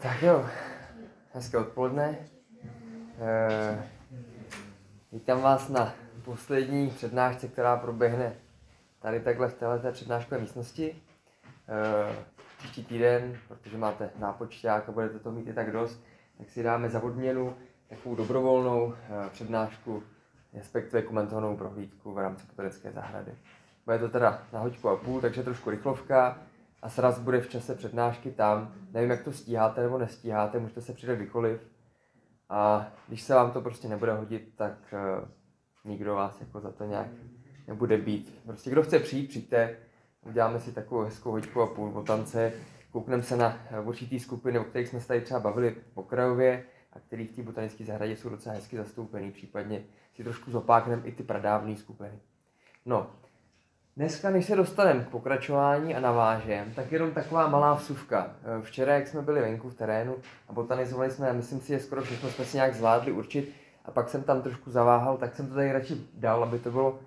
Tak jo, hezké odpoledne. Vítám vás na poslední přednášce, která proběhne tady takhle v této přednáškové místnosti. Příští týden, protože máte nápočťák a budete to mít i tak dost, tak si dáme za odměnu takovou dobrovolnou přednášku, respektive komentovanou prohlídku v rámci botanické zahrady. Bude to teda na hoďku a půl, takže trošku rychlovka a sraz bude v čase přednášky tam. Nevím, jak to stíháte nebo nestíháte, můžete se přidat kdykoliv. A když se vám to prostě nebude hodit, tak nikdo vás jako za to nějak nebude bít. Prostě kdo chce přijít, přijďte. Uděláme si takovou hezkou hoďku a půl botance. Koukneme se na určitý skupiny, o kterých jsme se tady třeba bavili po krajově a který v té botanické zahradě jsou docela hezky zastoupený. Případně si trošku zopákneme i ty pradávné skupiny. No, dneska, než se dostaneme k pokračování a navážem, tak jenom taková malá vsuvka. Včera, jak jsme byli venku v terénu a botanizovali jsme, a myslím si, že skoro všechno jsme si nějak zvládli určit, a pak jsem tam trošku zaváhal, tak jsem to tady radši dal, aby to bylo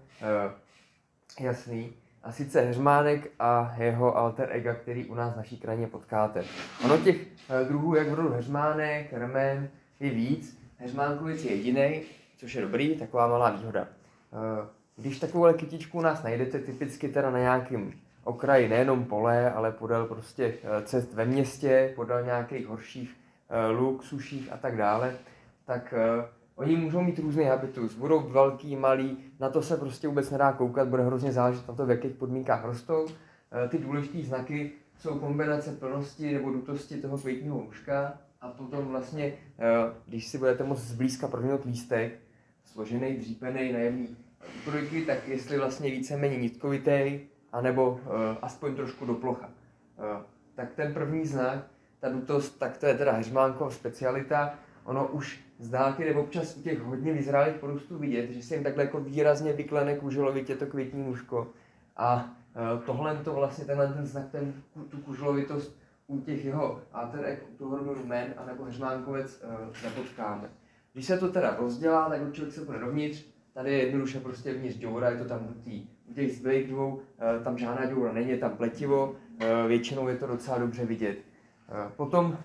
jasný. A sice heřmánek a jeho alter ega, který u nás v naší krajině potkáte. Ono těch druhů, jak budou heřmánek, remen, je víc. Heřmánkovic je jedinej, což je dobrý, taková malá výhoda. Když takovou kytičku u nás najdete, typicky teda na nějakém okraji, nejenom pole, ale podél prostě cest ve městě, podél nějakých horších luk, suších a tak dále, tak oni můžou mít různý habitus. Budou velký, malý, na to se prostě vůbec nedá koukat, bude hrozně záležet na to, v jakých podmínkách rostou. Ty důležité znaky jsou kombinace plnosti nebo dutosti toho květního lůžka a potom vlastně, když si budete moct zblízka provinout lístek, složený, dřípený, najemný úkrojky, tak jestli vlastně víceméně nitkovitý, anebo aspoň trošku do plocha. Tak ten první znak, ta dutost, tak to je teda heřmánkova specialita. Ono už z dálky nebo občas u těch hodně vyzrálých porostů vidět, že se jim takhle jako výrazně vyklene kuželovitě to květní lůžko. A tohle to vlastně tenhle ten znak, tu kuželovitost u těch jeho alter u toho rodu rumen anebo heřmánkovec nepotkáme. Když se to teda rozdělá, tak člověk se půjde dovnitř. Tady je jednoduše prostě vnitř děura, je to tam dutý. U těch zbylých dvou tam žádná děura není, je tam pletivo, většinou je to docela dobře vidět. Potom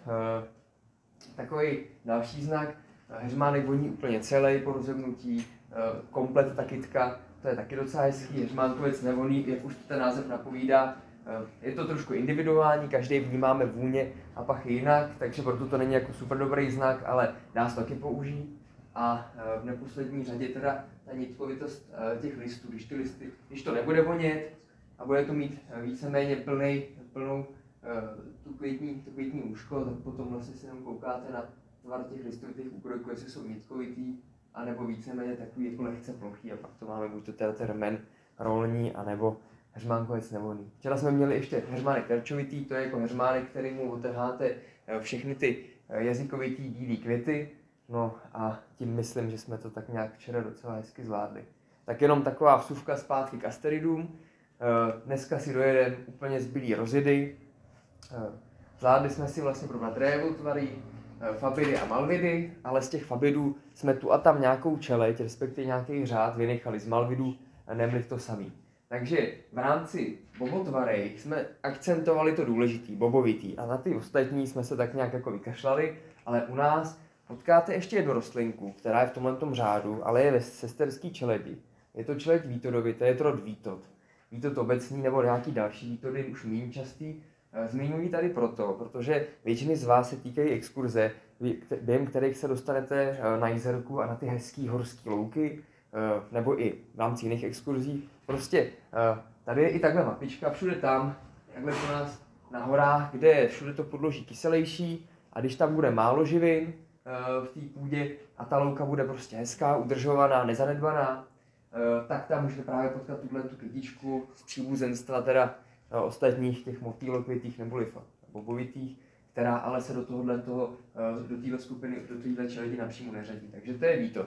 takový další znak, heřmánek voní úplně celý po rozhodnutí, komplet ta kytka, to je taky docela hezký, heřmánkovec nevoní, jak už ten název napovídá. Je to trošku individuální, každý vnímáme vůně a pachy jinak, takže proto to není jako super dobrý znak, ale dá se taky použít. A v neposlední řadě teda ta nitkovitost těch listů, když to nebude vonět a bude to mít víceméně plnou to květní lůžko, tak potom vlastně si jenom koukáte na tvar těch listů, těch úkrojků, jestli jsou nitkovitý, anebo víceméně takový jako lehce plochý, a pak to máme buď to teda remen rolní, anebo heřmánkovec nevonný. Včera jsme měli ještě heřmánek terčovitý, to je jako heřmánek, který mu otrháte všechny ty jazykovitý bílý květy. No a tím myslím, že jsme to tak nějak včera docela hezky zvládli. Tak jenom taková vsuvka zpátky k asteridům. Dneska si dojedeme úplně zbylý rozidy. Zvládli jsme si vlastně probrat révotvary, fabidy a malvidy, ale z těch fabidů jsme tu a tam nějakou čeleď, respektive nějaký řád vynechali. Z malvidů nemlich to samý. Takže v rámci bobotvarej jsme akcentovali to důležitý, bobovitý, a na ty ostatní jsme se tak nějak jako vykašlali, ale u nás potkáte ještě jednu rostlinku, která je v tomhletom řádu, ale je ve sesterský čeledi. Je to čeleď vítodovitá, je to rod vítot. Vítot obecný nebo nějaký další vítody, už méně častý. Zmiňuji tady proto, protože většiny z vás se týkají exkurze, během kterých se dostanete na Jizerku a na ty hezký horský louky, nebo i v rámci jiných exkurzí. Prostě tady je i takhle mapička, všude tam, takhle u nás na horách, kde je všude to podloží kyselější, a když tam bude málo živin v té půdě a ta louka bude prostě hezká, udržovaná, nezanedbaná, tak tam můžete právě potkat tu kytičku z příbuzenstva teda ostatních těch motýlokvětých neboli bobovitých, která ale se do téhle skupiny, do téhle čeledi napřímo neřadí. Takže to je vítot.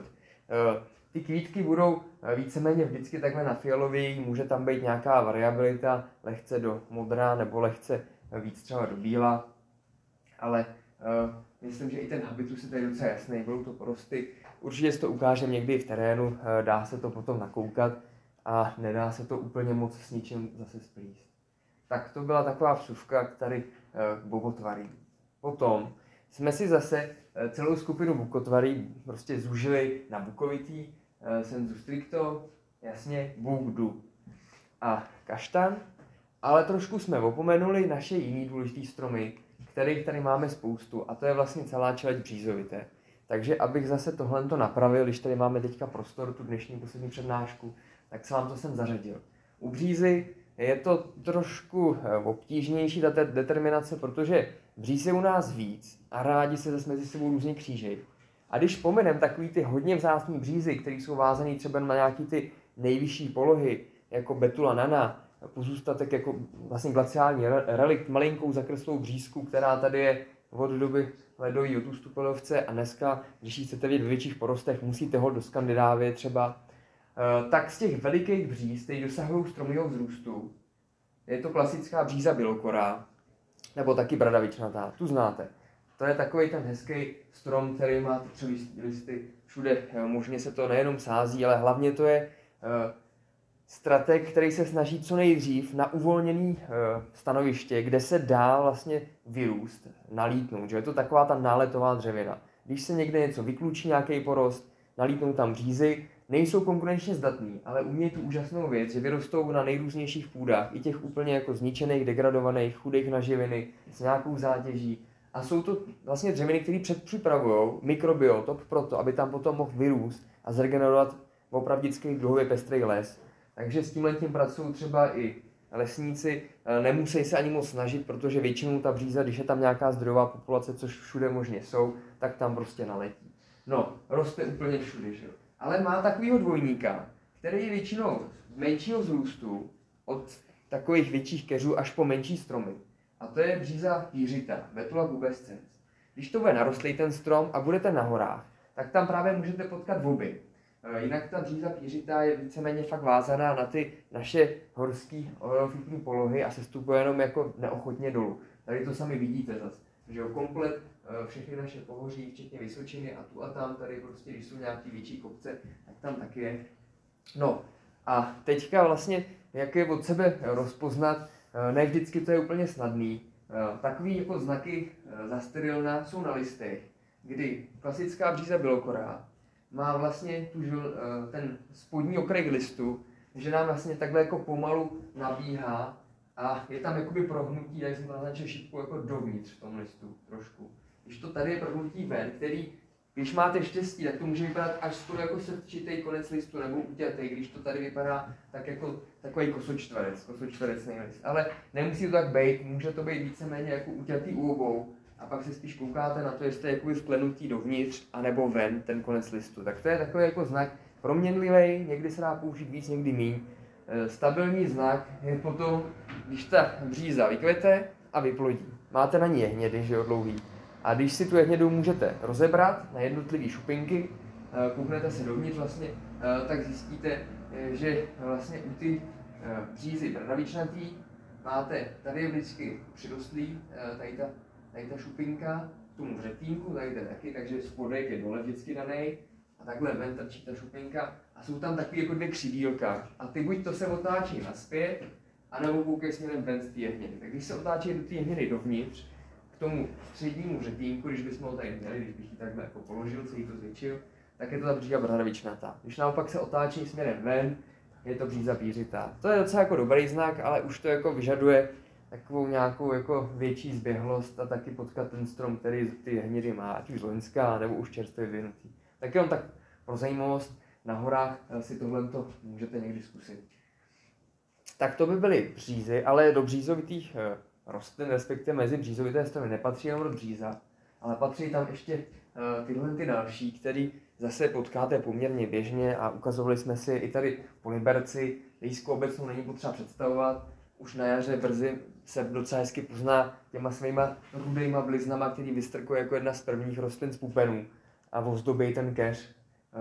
Ty kvítky budou víceméně vždycky takhle na fialový, může tam být nějaká variabilita, lehce do modrá nebo lehce víc třeba do bíla, ale myslím, že i ten habitus je tady docela jasný, budou to porosty. Určitě si to ukážeme někdy v terénu, dá se to potom nakoukat a nedá se to úplně moc s ničím zase splíst. Tak to byla taková vsuvka tady k bobotvarím. Potom jsme si zase celou skupinu bukotvarí prostě zúžili na bukovitý, sensu stricto, jasně, buk, dub a kaštan, ale trošku jsme opomenuli naše jiný důležitý stromy, kterých tady máme spoustu, a to je vlastně celá čeleď břízovité. Takže abych zase tohle napravil, když tady máme teďka prostor, tu dnešní poslední přednášku, tak se vám to sem zařadil. U břízy je to trošku obtížnější ta determinace, protože bříz je u nás víc a rádi se zase mezi sebou různě křížejí. A když pomenem takový ty hodně vzácný břízy, které jsou vázané třeba na nějaký ty nejvyšší polohy, jako Betula nana, pozůstatek jako vlastně glaciální relikt, malinkou zakreslou břízku, která tady je od doby ledový od ústupu ledovce, a dneska, když ji chcete vidět ve větších porostech, musíte ho do Skandinávie třeba, tak z těch velikých bříz, které dosahují stromového vzrůstu, je to klasická bříza bělokorá, nebo taky bradavičnatá, tu znáte. To je takový ten hezký strom, který má třeba listy všude, možně se to nejenom sází, ale hlavně to je strateg, který se snaží co nejdřív na uvolněný stanoviště, kde se dá vlastně vyrůst, nalítnout, že je to taková ta náletová dřevina. Když se někde něco vyklučí, nějaký porost, nalítnou tam břízy, nejsou konkurenčně zdatní, ale umějí tu úžasnou věc, že vyrostou na nejrůznějších půdách, i těch úplně jako zničených, degradovaných, chudých na živiny, s nějakou zátěží. A jsou to vlastně dřeviny, které předpřipravují mikrobiotop pro to, aby tam potom mohl vyrůst a zregenerovat opravdický druhově pestrý les. Takže s tímhletím pracují třeba i lesníci, nemusí se ani moc snažit, protože většinou ta bříza, když je tam nějaká zdrojová populace, což všude možně jsou, tak tam prostě naletí. No, roste úplně všude, že jo. Ale má takovýho dvojníka, který je většinou menšího vzrůstu, od takových větších keřů až po menší stromy. A to je bříza pýřita, Betula pubescens. Když to bude narostlý ten strom a budete na horách, tak tam právě můžete potkat vlby. Jinak ta bříza pýřita je víceméně fakt vázaná na ty naše horské orofitní polohy a se stupuje jenom jako neochotně dolů. Tady to sami vidíte zase, že jo, komplet všechny naše pohoří, včetně Vysočiny a tu a tam, tady prostě, když jsou nějaký větší kopce, tak tam taky je. No a teďka vlastně, jak je od sebe rozpoznat, ne vždycky to je úplně snadný. Takový jako znaky zasterilna jsou na listech, kdy klasická bříza bělokorá má vlastně ten spodní okraj listu, že nám vlastně takhle jako pomalu nabíhá a je tam jakoby prohnutí, jak jsem to naznačil, šipku jako dovnitř v tom listu trošku. Když to tady je prohnutí ven, který, když máte štěstí, tak to může vypadat až skoro jako srdčitý konec listu nebo uťatý, když to tady vypadá tak jako takový kosočtverečný list. Ale nemusí to tak být, může to být víceméně jako uťatý u obou. A pak se spíš koukáte na to, jestli je jakoby vklenutý dovnitř anebo ven ten konec listu. Tak to je takový jako znak proměnlivý, někdy se dá použít víc, někdy míň. Stabilní znak je potom, když ta bříza vykvete a vyplodí. Máte na ní jehnědy, že jo, dlouhý. A když si tu jehnědu můžete rozebrat na jednotlivé šupinky, kouknete se dovnitř vlastně, tak zjistíte, že vlastně u ty břízy bradavičnatý máte, tady je vždycky přirostlý, tady ta šupinka, k tomu vřetínku, tady je taky, takže spodek je dole vždycky daný a takhle ven trčí ta šupinka a jsou tam takový jako dvě křidílka a ty buď to se otáčí nazpět, anebo koukají směrem ven z té jehnědy. Tak když se otáčí do té jehnědy dovnitř, k tomu střednímu vřetínku, když bychom ho tady měli, když bych ji takhle jako položil, celý to zvětšil, tak je to ta bříza bradavičnatá. Když naopak se otáčí směrem ven, je to bříza pýřitá. To je docela jako dobrý znak, ale už to jako vyžaduje takovou nějakou jako větší zběhlost a taky potkat ten strom, který ty hnědy má, ať už z loňska, nebo už čerstvě vyvinutý. Tak jenom tak pro zajímavost, na horách si tohleto můžete někdy zkusit. Tak to by byly břízy, ale do břízovitých rostlin, respektive mezi břízovité stromy nepatří jenom do bříza, ale patří tam ještě tyhle ty další, který zase potkáte poměrně běžně a ukazovali jsme si i tady po Liberci. Lísku obecnou není potřeba představovat, už na jaře brzy se docela hezky pozná těma svýma rudejma bliznama, který vystrkuje jako jedna z prvních rostlin z pupenů a ozdobí ten keř.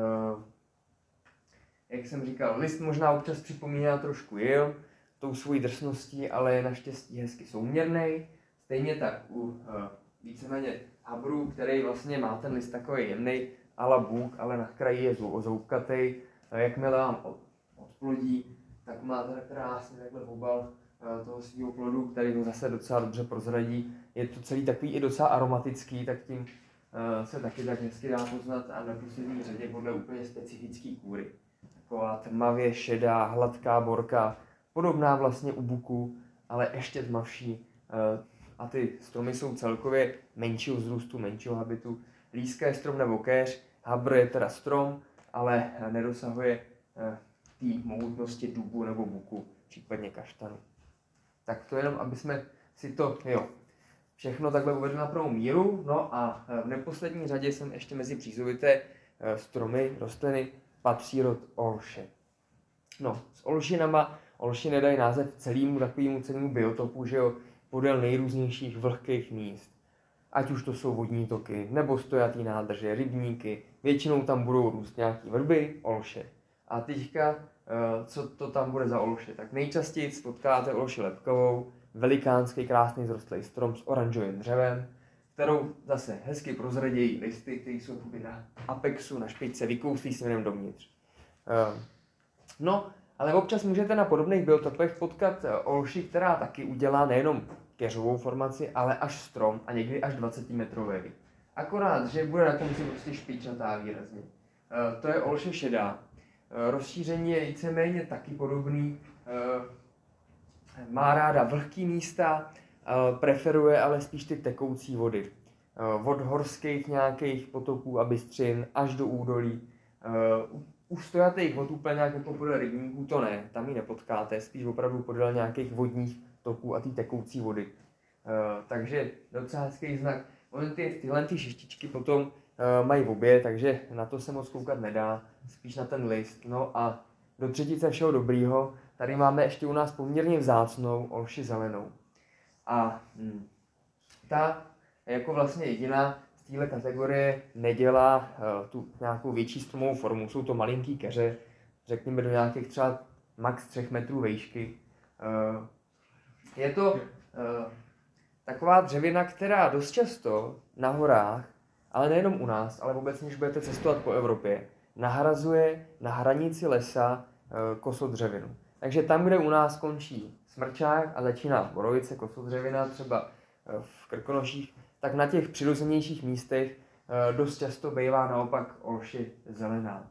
Jak jsem říkal, list možná občas připomíná trošku jil, tou svojí drsností, ale je naštěstí hezky souměrný. Stejně tak u víceméně habru, který vlastně má ten list takový jemný, ala bůh, ale na kraji je zoubkatej. Jakmile vám odplodí, tak má ten krásně takhle obal toho svého plodu, který ho zase docela dobře prozradí. Je to celý takový i docela aromatický, tak tím se taky tak hezky dá poznat a na poslední řadě podle úplně specifický kůry. Taková tmavě šedá, hladká borka, podobná vlastně u buku, ale ještě tmavší. A ty stromy jsou celkově menšího vzrůstu, menšího habitu. Líska je strom nebo keř, habr je teda strom, ale nedosahuje té mohutnosti dubu nebo buku, případně kaštanu. Tak to jenom, aby jsme si to všechno takhle uvedli na pravou míru. No a v neposlední řadě jsem ještě mezi přízovité stromy, rostliny, patří rod olše. No, s olšinama, olšiny dají název celému biotopu, že jo, podél nejrůznějších vlhkých míst. Ať už to jsou vodní toky, nebo stojatý nádrže, rybníky, většinou tam budou růst nějaký vrby, olše. A teďka, co to tam bude za olše? Tak nejčastěji potkáte olši lepkovou, velikánský krásný zrostlý strom s oranžovým dřevem, kterou zase hezky prozradějí listy, které jsou na apexu, na špičce, vykouslí směrem dovnitř. No, ale občas můžete na podobných biotopech potkat olši, která taky udělá nejenom keřovou formaci, ale až strom a někdy až 20 metrový. Akorát, že bude na konci prostě špičatá výrazně. To je olše šedá. Rozšíření je víceméně taky podobný. Má ráda vlhký místa, preferuje ale spíš ty tekoucí vody. Od horských nějakých potoků a bystřin až do údolí. U stojatých vod úplně nějak jako podél rybníků to ne, tam ji nepotkáte, spíš opravdu podél nějakých vodních toků a ty tekoucí vody. Takže docela hezký znak. Tyhle šištičky potom mají v obě, takže na to se moc koukat nedá, spíš na ten list. No a do třetice všeho dobrýho, tady máme ještě u nás poměrně vzácnou olši zelenou. A ta jako vlastně jediná z téhle kategorie nedělá tu nějakou větší stromovou formu. Jsou to malinký keře, řekněme do nějakých třeba max 3 metrů výšky. Je to taková dřevina, která dost často na horách, ale nejenom u nás, ale obecně, když budete cestovat po Evropě, nahrazuje na hranici lesa kosodřevinu. Takže tam, kde u nás končí smrčák a začíná borovice, kosodřevina, třeba v Krkonoších, tak na těch přirozenějších místech dost často bývá naopak olše zelená.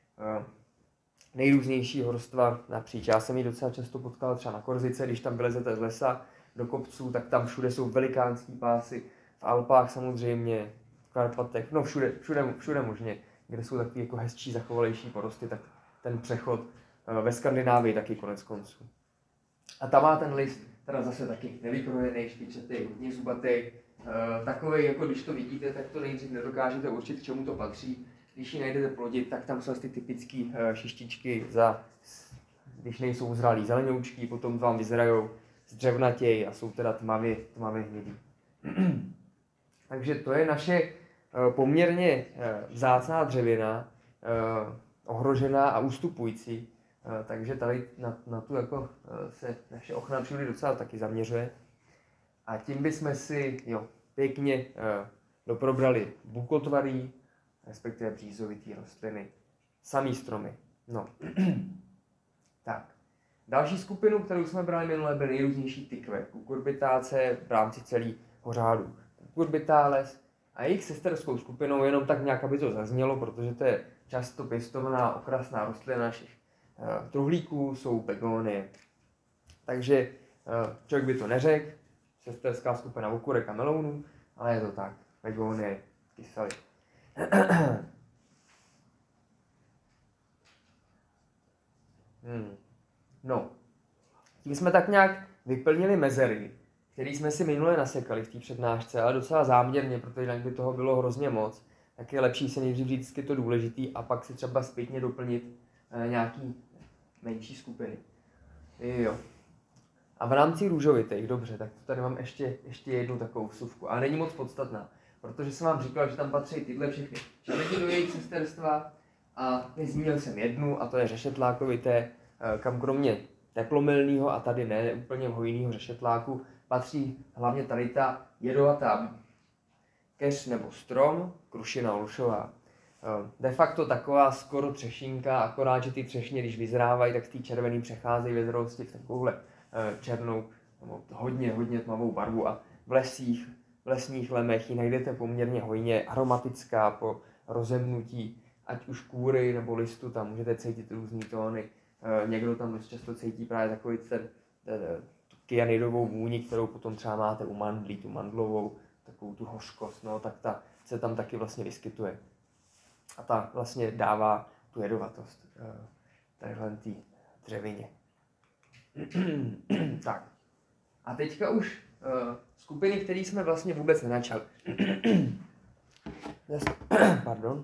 Nejrůznější horstva napříč. Já jsem ji docela často potkal třeba na Korzice, když tam vylezete z lesa do kopců, tak tam všude jsou velikánský pásy. V Alpách samozřejmě, v Karpatech, no všude možně, kde jsou takový jako hezčí, zachovalejší porosty, tak ten přechod ve Skandinávii taky konec konců. A tam má ten list teda zase taky nevykrojený, špičatý, hodně zubatý. Takovej, jako když to vidíte, tak to nejdřív nedokážete určit, k čemu to patří. Když ji najdete plodit, tak tam jsou ty typické šištičky, když nejsou zralí zelenoučky, potom vám vyzrajou zdřevnatěj a jsou teda tmavě hnědý. Takže to je naše poměrně vzácná dřevina, ohrožená a ustupující. Takže tady na tu jako se naše ochrana přírody docela taky zaměřuje. A tím bychom si pěkně doprobrali bukotvarý, respektive břízovitý rostliny, samý stromy. No. Tak. Další skupinu, kterou jsme brali minule, byly nejrůznější tykve, kukurbitáce v rámci celého řádu. Cucurbitales a jejich sesterskou skupinou, jenom tak nějak, aby to zaznělo, protože to je často pěstovaná okrasná rostlina našich truhlíků, jsou begonie. Takže člověk by to neřekl, sesterská skupina okurek a melounů, ale je to tak, begonie, kysaly. No, tím jsme tak nějak vyplnili mezery, které jsme si minule nasekali v té přednášce, ale docela záměrně, protože jinak by toho bylo hrozně moc. Tak je lepší se nejdřív říct, je to důležitý a pak si třeba zpětně doplnit nějaký menší skupiny. Jo. A v rámci růžovitých, dobře, tak tady mám ještě jednu takovou vsuvku. A není moc podstatná, protože jsem vám říkal, že tam patří tyhle všechny čeledi do jejich sesterstva a nezmínil jsem jednu, a to je řešetlákovité, kam kromě teplomilného a tady ne úplně hojného řešetláku patří hlavně tady ta jedovatá keř nebo strom, krušina olšová. De facto taková skoro třešinka, akorát, že ty třešně, když vyzrávají, tak z té červený přecházejí ve zralosti v takovouhle černou, nebo hodně tmavou barvu a v lesních lemech ji najdete poměrně hojně, aromatická po rozemnutí, ať už kůry nebo listu, tam můžete cítit různý tóny. Někdo tam dost často cítí právě takový tu kyanidovou vůni, kterou potom třeba máte u mandlí, tu mandlovou, takovou tu hořkost, no, tak ta se tam taky vlastně vyskytuje. A ta vlastně dává tu jedovatost tadyhle té dřevině. Tak. A teďka už skupiny, které jsme vlastně vůbec nenačali. Pardon.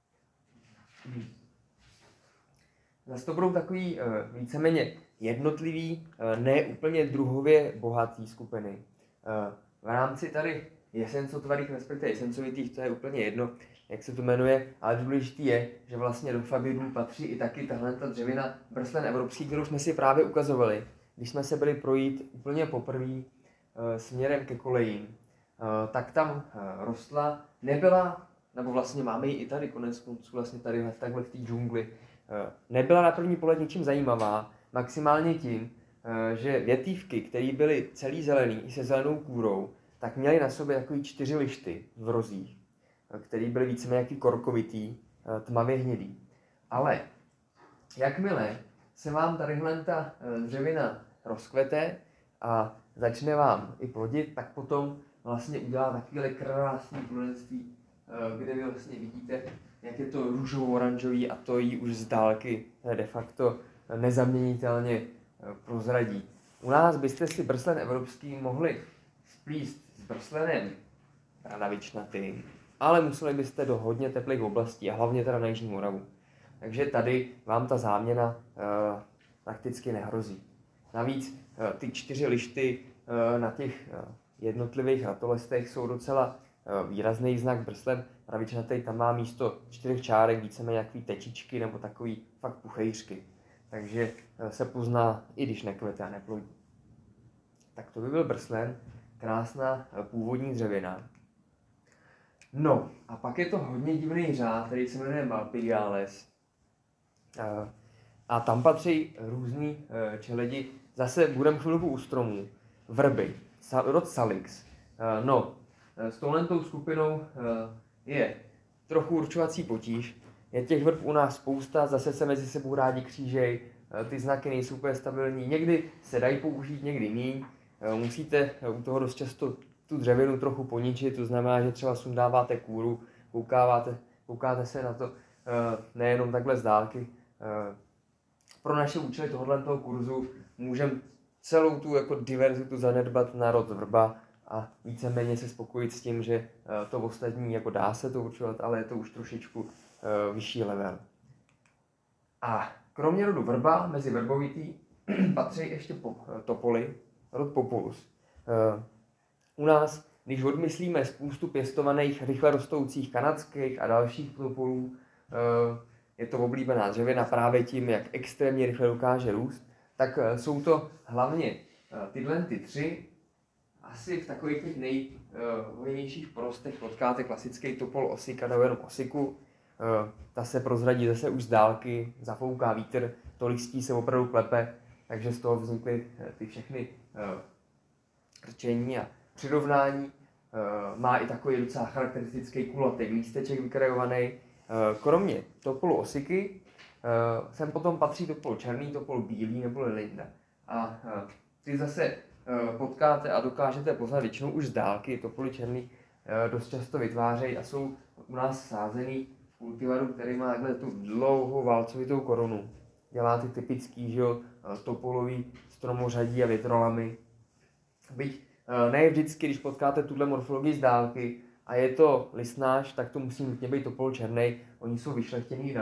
Zase to budou takový víceméně jednotlivý, ne úplně druhově bohatý skupiny. V rámci tady jesencotvarých, respektive jesencovitých, to je úplně jedno, jak se to jmenuje, ale důležitý je, že vlastně do fabidů patří i taky tahle dřevina brslen evropský, kterou jsme si právě ukazovali, když jsme se byli projít úplně poprvé směrem ke kolejím. Tak tam rostla, nebyla, nebo vlastně máme ji i tady konec konců, vlastně tady takhle v té džungli, nebyla na první pohled ničím zajímavá, maximálně tím, že větívky, které byly celý zelený i se zelenou kůrou, tak měly na sobě takový 4 lišty v rozích, které byly víceméně jaký korkovitý, tmavě hnědý. Ale jakmile se vám tadyhle ta dřevina rozkvete a začne vám i plodit, tak potom vlastně udělá takovéhle krásné plodenství, kde vy vlastně vidíte, jak je to růžovo-oranžový a to jí už z dálky de facto nezaměnitelně prozradí. U nás byste si brslen evropský mohli splíst s brslenem bradavičnatým, ale museli byste do hodně teplých oblastí a hlavně teda na Jižní Moravu. Takže tady vám ta záměna prakticky nehrozí. Navíc ty 4 lišty na těch jednotlivých ratolestech jsou docela výrazný znak brslen pravičnatý, tam má místo 4 čárek víceméně jaký tečičky nebo takový fakt puchejřky. Takže se pozná, i když nekvete a neplodí. Tak to by byl brslen, krásná původní dřevina. No a pak je to hodně divný řád, který se jmenuje Malpighiales. A tam patří různý čeledi. Zase budeme chvilku u stromů. Vrby, rod Salix. No, s touhletou skupinou je trochu určovací potíž. Je těch vrb u nás spousta, zase se mezi sebou rádi křížej, ty znaky nejsou úplně stabilní. Někdy se dají použít, někdy míň. Musíte u toho dost často tu dřevinu trochu poničit, to znamená, že třeba sundáváte kůru, koukáte se na to nejenom takhle z dálky. Pro naše účely tohoto kurzu můžeme celou tu jako diverzitu zanedbat na rod vrba a víceméně se spokojit s tím, že to ostatní jako dá se to určovat, ale je to už trošičku vyšší level. A kromě rodu vrba mezi vrbovitý patří ještě topoly, rod Populus. U nás, když odmyslíme spoustu pěstovaných rychle rostoucích kanadských a dalších topolů, je to oblíbená dřevina právě tím, jak extrémně rychle dokáže růst, tak jsou to hlavně tyhle ty 3. Asi v takových těch nejhojnějších porostech potkáte klasický topol osika nebo jenom osiku. Ta se prozradí zase už z dálky, zafouká vítr, to listí se opravdu klepe, takže z toho vznikly ty všechny rčení a přirovnání. Má i takový docela charakteristický kulatý lísteček vykrajovaný. Kromě topolu osiky sem potom patří topol černý, topol bílý nebo linda. A ty zase potkáte a dokážete poznat většinou už z dálky. Topoly černý dost často vytvářejí a jsou u nás sázený v kultivaru, který má takhle tu dlouhou válcovitou korunu. Dělá ty typický, že jo, topolový stromořadí a větrolamy. Byť ne vždycky, když potkáte tuhle morfologii z dálky a je to listnář, tak to musí nutně být topol černý. Oni jsou vyšlechtěný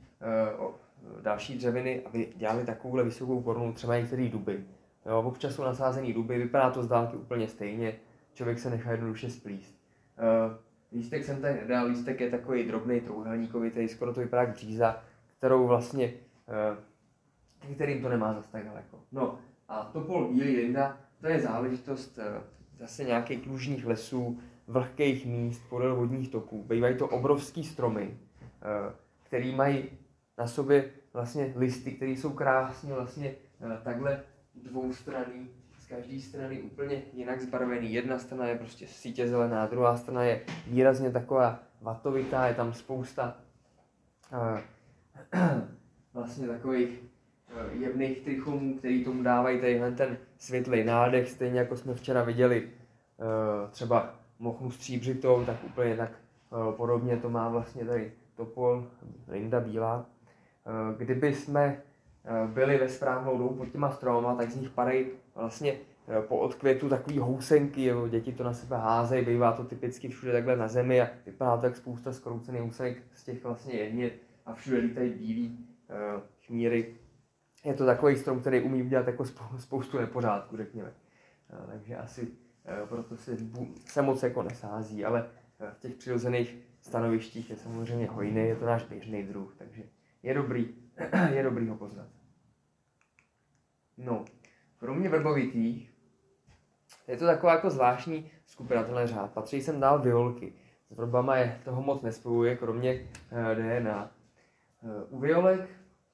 další dřeviny, aby dělali takovouhle vysokou korunu, třeba některé duby. Jo, občas jsou nasázený duby, vypadá to z dálky úplně stejně, člověk se nechá jednoduše splíst. Lístek jsem tady nedal, lístek je takový drobný trouhelníkovitý, skoro to vypadá jak bříza, kterou vlastně, kterým to nemá zase tak daleko. No a topol bílý linda, to je záležitost zase nějakých lužních lesů, vlhkých míst, podél vodních toků. Bývají to obrovský stromy, který mají na sobě vlastně listy, které jsou krásně vlastně takhle dvoustranný, z každé strany úplně jinak zbarvený. Jedna strana je prostě sítě zelená, druhá strana je výrazně taková vatovitá, je tam spousta vlastně takových jemných trichomů, který tomu dávají tadyhle ten světlej nádech, stejně jako jsme včera viděli třeba mochnu stříbřitou, tak úplně tak podobně to má vlastně tady topol, rinda bílá. Kdyby jsme byli ve správnou dobu pod těma stromama, tak z nich padají vlastně po odkvětu takový housenky, jo. Děti to na sebe házejí, bývá to typicky všude takhle na zemi a vypadá to jak spousta skroucených housenek z těch vlastně jehnět a všude lítají bílí chmíry. Je to takový strom, který umí udělat jako spoustu nepořádku, řekněme. Takže asi proto se moc jako nesází, ale v těch přirozených stanovištích je samozřejmě hojný, je to náš běžný druh, takže je dobrý ho poznat. No, kromě vrbovitých, je to taková jako zvláštní skupina, tenhle řád. Patří sem dál violky. S vrbama je toho moc nespojuje, kromě DNA. U violek,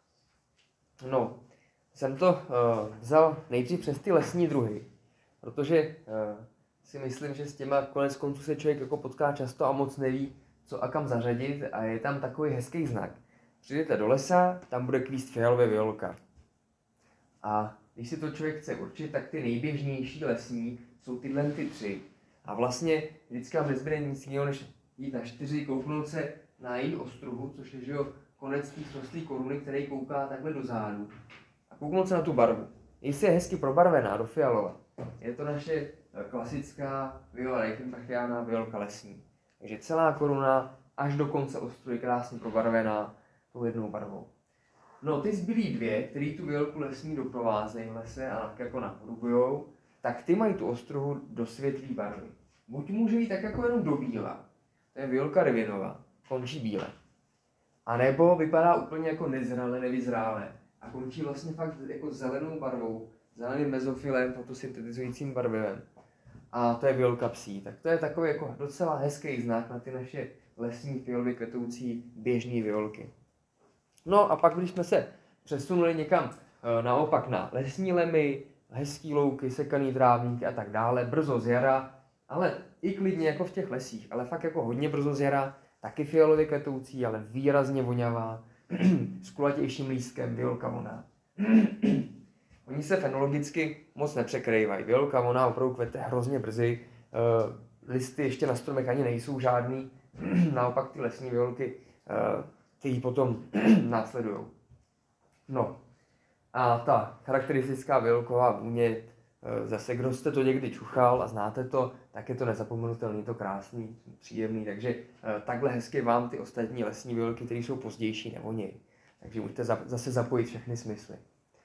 no, jsem to vzal nejdřív přes ty lesní druhy, protože si myslím, že s těma konec konců se člověk jako potká často a moc neví, co a kam zařadit a je tam takový hezký znak. Přijdete do lesa, tam bude kvíst fialově violka. A když si to člověk chce určit, tak ty nejběžnější lesní jsou tyhle ty 3. A vlastně vždycky vám nezbyde nic jiného, než jít na 4, kouknout se na její ostruhu, což je, že jo, konec té srostlé koruny, který kouká takhle do zádu. A kouknout se na tu barvu. Jestli je hezky probarvená do fialova, je to naše klasická viola reichenbachiana, violka lesní. Takže celá koruna až do konce ostruhy krásně probarvená tou jednou barvou. No ty zbylý 2, který tu violku lesní doprovázejí v lese a jako napodobujou, tak ty mají tu ostruhu do světlý barvy. Buď může být tak jako jenom do bíla, to je violka Rivinová, končí bíle. A nebo vypadá úplně jako nezralé, nevyzrálé a končí vlastně fakt jako zelenou barvou, zeleným mezofilem, fotosyntetizujícím barvivem. A to je violka psí. Tak to je takový jako docela hezký znak na ty naše lesní fialově kvetoucí běžné violky. No a pak, když jsme se přesunuli někam naopak na lesní lemy, hezký louky, sekaný trávníky a tak dále, brzo z jara, ale i klidně jako v těch lesích, ale fakt jako hodně brzo z jara, taky fialově kvetoucí, ale výrazně voňavá, s kulatějším lístkem, violka voná. Oni se fenologicky moc nepřekrývají. Violka voná opravdu kvete hrozně brzy, listy ještě na stromech ani nejsou žádný, naopak ty lesní violky ty ji potom následujou. No a ta charakteristická violková vůně, zase kdo jste to někdy čuchal a znáte to, tak je to nezapomenutelný, je to krásný, příjemný, takže takhle hezky vám ty ostatní lesní violky, které jsou pozdější, nevonějí. Takže můžete zase zapojit všechny smysly.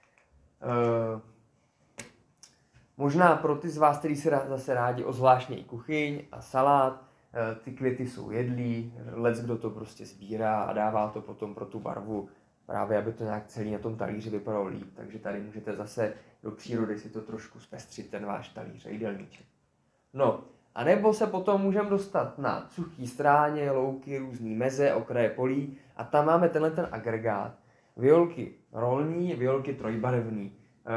Možná pro ty z vás, kteří se zase rádi o zvláštní kuchyň a salát, ty květy jsou jedlí, kdo to prostě sbírá a dává to potom pro tu barvu, právě aby to nějak celý na tom talíři vypadalo líp. Takže tady můžete zase do přírody si to trošku zpestřit, ten váš talíř a jídelníček. No, a nebo se potom můžeme dostat na suchý stráně, louky, různý meze, okraje polí a tam máme tenhle ten agregát. Violky rolní, violky trojbarevný.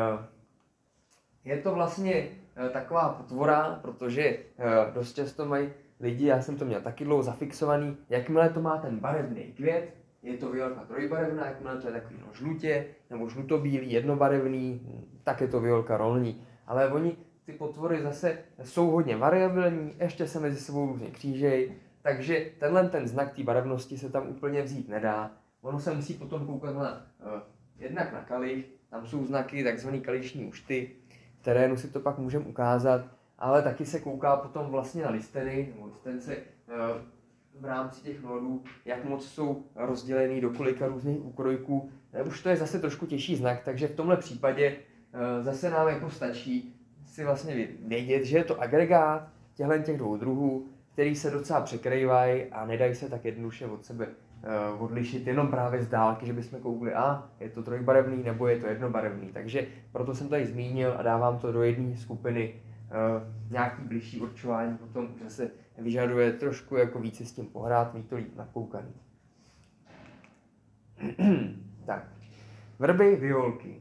Je to vlastně taková potvora, protože dost často mají lidi, já jsem to měl taky dlouho zafixovaný, jakmile to má ten barevný květ, je to violka trojbarevná, jakmile to je takový žlutě nebo žlutobílý, jednobarevný, tak je to violka rolní. Ale oni, ty potvory zase jsou hodně variabilní, ještě se mezi sebou různě křížejí, takže tenhle ten znak té barevnosti se tam úplně vzít nedá. Ono se musí potom koukat jednak na kalich, tam jsou znaky takzvaný kališní ušty, v terénu si to pak můžeme ukázat, ale taky se kouká potom vlastně na listeny, nebo listence v rámci těch nódů, jak moc jsou rozdělený do kolika různých úkrojků. Už to je zase trošku těžší znak, takže v tomhle případě zase nám jako stačí si vlastně vědět, že je to agregát těch dvou druhů, který se docela překrývají a nedají se tak jednoduše od sebe odlišit jenom právě z dálky, že bychom koukli, je to trojbarevný nebo je to jednobarevný. Takže proto jsem tady zmínil a dávám to do jedné skupiny. Nějaký bližší určování potom zase vyžaduje trošku jako více s tím pohrát, mít to líp nakoukaný. Tak, vrby, violky.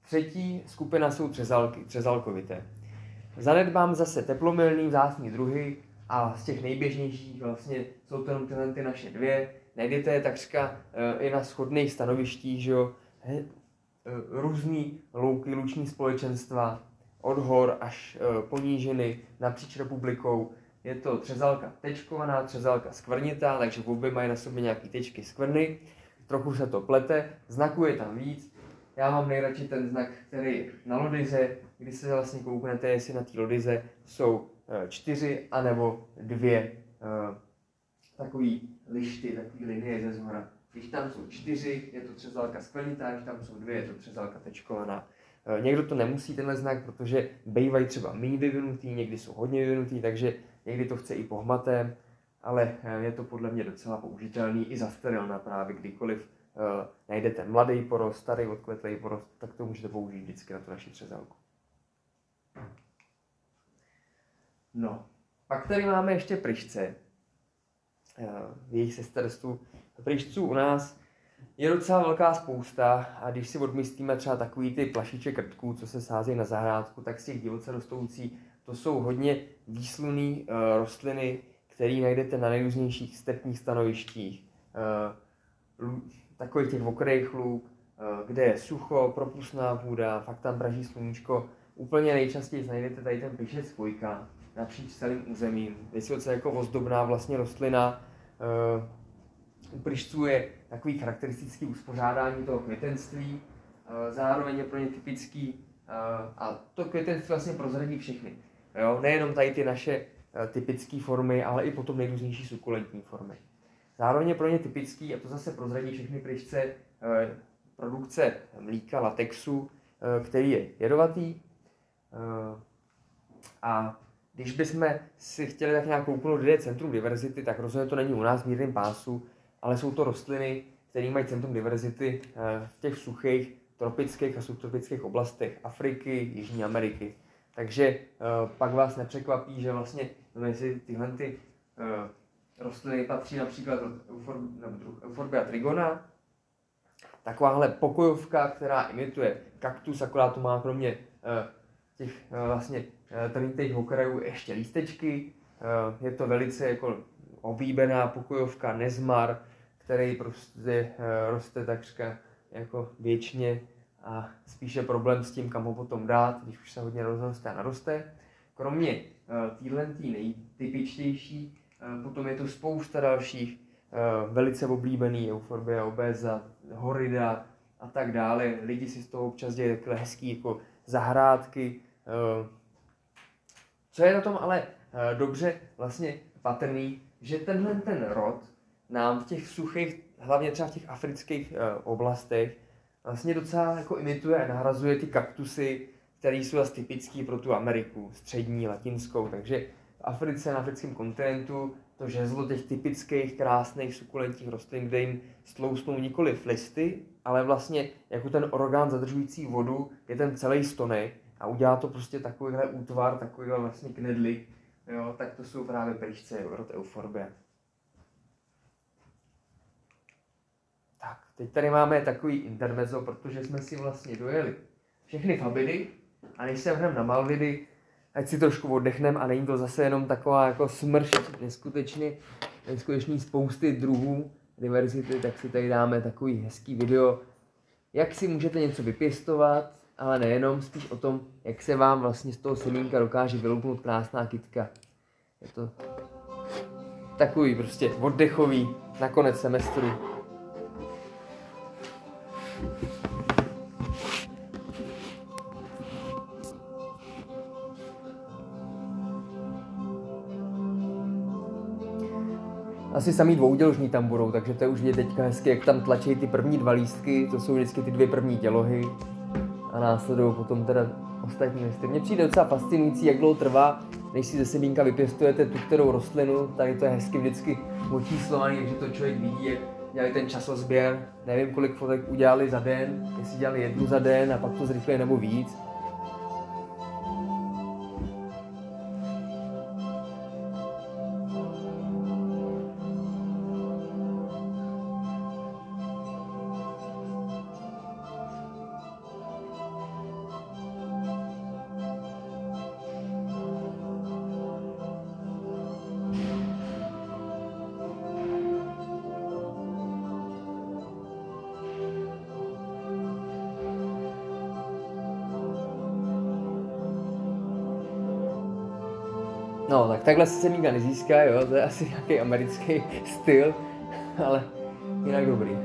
Třetí skupina jsou třezalkovité. Zanedbám zase teplomilný vzácný druhy a z těch nejběžnějších vlastně jsou to jenom tyhle ty naše dvě. Najdete je takřka i na shodných stanovištích, že jo, různý louky, luční společenstva, od hor až po nížiny napříč republikou. Je to třezalka tečkovaná, třezalka skvrnitá, takže v obě mají na sobě nějaký tečky skvrny. Trochu se to plete, znaků je tam víc. Já mám nejradši ten znak, který je na lodyze, kdy se vlastně kouknete, jestli na té lodyze jsou 4 anebo 2 takový lišty, takový linie ze zhora. Když tam jsou 4, je to třezalka skvrnitá, když tam jsou 2, je to třezalka tečkovaná. Někdo to nemusí tenhle znak, protože bývají třeba méně vyvinutý, někdy jsou hodně vyvinutý, takže někdy to chce i pohmatem, ale je to podle mě docela použitelný i za sterilna právě, kdykoliv najdete mladý porost, starý odkvetlý porost, tak to můžete použít vždycky na tu naši třezalku. No, pak tady máme ještě pryšce. Jejich sesterstvu. Pryšců u nás je docela velká spousta a když si odmyslíme třeba takový ty plašiče krtků, co se sázejí na zahrádku, tak z těch divoce rostoucí, to jsou hodně výslunné rostliny, které najdete na nejrůznějších stepních stanovištích. Takových těch okrajích luk, kde je sucho, propustná půda, fakt tam praží sluníčko. Úplně nejčastěji najdete tady ten pryšec spojka napříč celým územím. Je si jako ozdobná vlastně rostlina. U pryšců je takový charakteristický uspořádání toho květenství, zároveň je pro ně typický a to květenství vlastně prozradí všechny. Jo? Nejenom tady ty naše typické formy, ale i potom nejrůznější sukulentní formy. Zároveň je pro ně typický, a to zase prozradí všechny pryšce, produkce mlíka, latexu, který je jedovatý. A když bychom si chtěli tak nějak kouknout, kde je centrum diverzity, tak rozhodně to není u nás v mírném pásu, ale jsou to rostliny, které mají centrum diverzity v těch suchých, tropických a subtropických oblastech Afriky, Jižní Ameriky. Takže pak vás nepřekvapí, že vlastně mezi tyhle rostliny patří například Euphorbia trigona, takováhle pokojovka, která imituje kaktus, akorát to má kromě těch vlastně trnitých okrajů ještě lístečky. Je to velice jako oblíbená pokojovka, nezmar, který prostě roste takřka jako věčně a spíše problém s tím, kam ho potom dát, když už se hodně rozroste a naroste. Kromě týhletý nejtypičtější, potom je to spousta dalších velice oblíbený Euphorbia obesa, horrida a tak dále. Lidi si z toho občas dělají takové hezký jako zahrádky. Co je na tom ale dobře vlastně patrný, že ten rod nám v těch suchých, hlavně třeba v těch afrických oblastech, vlastně docela jako imituje a nahrazuje ty kaktusy, které jsou zase typické pro tu Ameriku, střední, latinskou. Takže v Africe, na africkém kontinentu, to žezlo těch typických, krásných, sukulentních rostlin, kde jim stlousnou nikoliv listy, ale vlastně jako ten orgán zadržující vodu je ten celý stonek a udělá to prostě takovýhle útvar, takovýhle vlastně knedlik, jo, tak to jsou právě pryšce rod Euphorbia. Tak, teď tady máme takový intermezzo, protože jsme si vlastně dojeli všechny fabidy a než se vrhneme na Malvidy, ať si trošku oddechneme a není to zase jenom taková jako smršť neskutečný spousty druhů diverzity, tak si tady dáme takový hezký video, jak si můžete něco vypěstovat, ale nejenom, spíš o tom, jak se vám vlastně z toho semínka dokáže vyloupnout krásná kytka. Je to takový prostě oddechový na konec semestru. Asi samý dvouděložní tam budou, takže to je už vidět teďka hezky, jak tam tlačí ty první 2 lístky, to jsou vždycky ty 2 první dělohy a následují potom teda ostatní listy. Mně přijde docela fascinující, jak dlouho trvá, než si ze semínka vypěstujete tu kterou rostlinu, tady to je hezky vždycky očíslovaný, takže to člověk vidí, jak dělali ten časozběr, nevím kolik fotek udělali za den, jestli dělali 1 za den a pak to zrychlili nebo víc. No, tak takhle se semínka nezíská, jo, to je asi nějaký americký styl, ale jinak dobrý.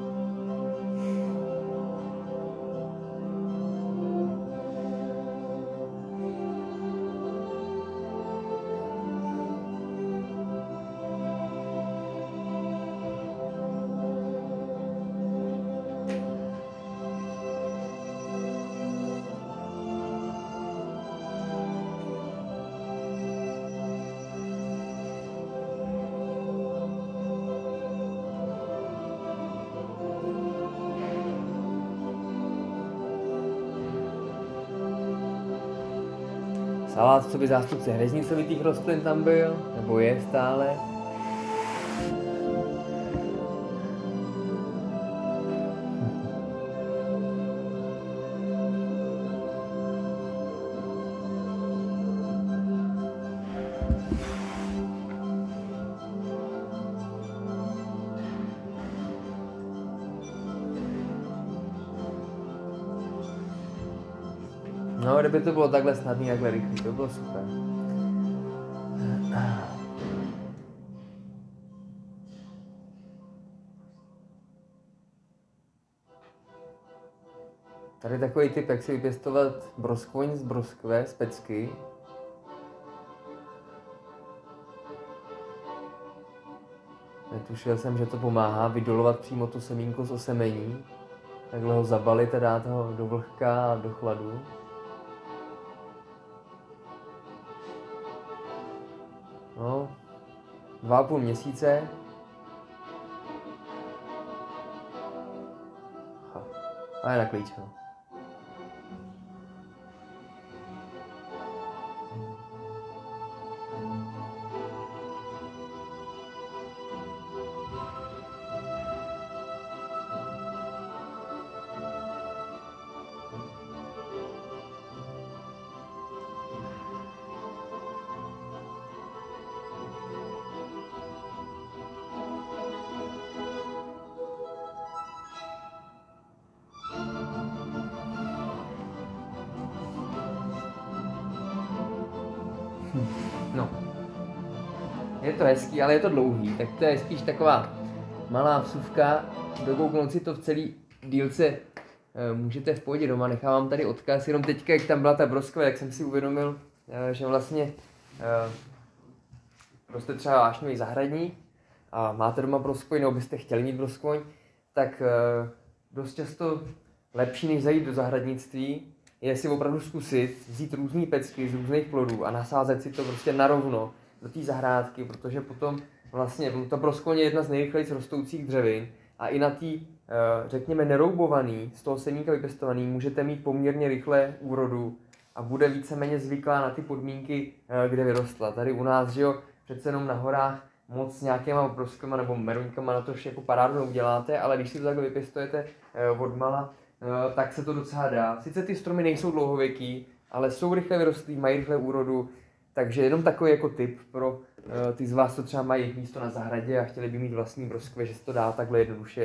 Salát, co by zástupce hvězdnicovitých rostlin tam byl, nebo je stále. No, kdyby to bylo takhle snadný, takhle rychlý, to bylo super. Tady takový typ, jak si vypěstovat broskvoň z broskve, z pecky. Netušil jsem, že to pomáhá vydolovat přímo to semínko z osemení. Takhle ho zabalit a dát ho do vlhka a do chladu. No, 2,5 měsíce. A je na klíč, no. No, je to hezký, ale je to dlouhý, tak to je spíš taková malá vsuvka. Dokouknout si to v celý dílce můžete v pohodě doma, nechávám tady odkaz, jenom teďka, jak tam byla ta broskva, jak jsem si uvědomil, že vlastně prostě třeba vášnivý zahradník a máte doma broskvoň, nebo byste chtěli mít broskvoň, tak dost často lepší, než zajít do zahradnictví, je si opravdu zkusit vzít různé pecky z různých plodů a nasázet si to prostě narovno do té zahrádky, protože potom vlastně ta broskvoň je jedna z nejrychleji rostoucích dřevin a i na té, řekněme, neroubovaný, z toho semínka vypěstovaný, můžete mít poměrně rychle úrodu a bude víceméně zvyklá na ty podmínky, kde vyrostla. Tady u nás, že jo, přece jenom na horách moc nějakýma broskvama nebo meruňkama na to jako parádu neuděláte, ale když si to takhle vypěstujete odmala, tak se to docela dá. Sice ty stromy nejsou dlouhověký, ale jsou rychle vyrostlý, mají rychle úrodu, takže jenom takový jako tip pro ty z vás, co třeba mají místo na zahradě a chtěli by mít vlastní broskve, že se to dá takhle jednoduše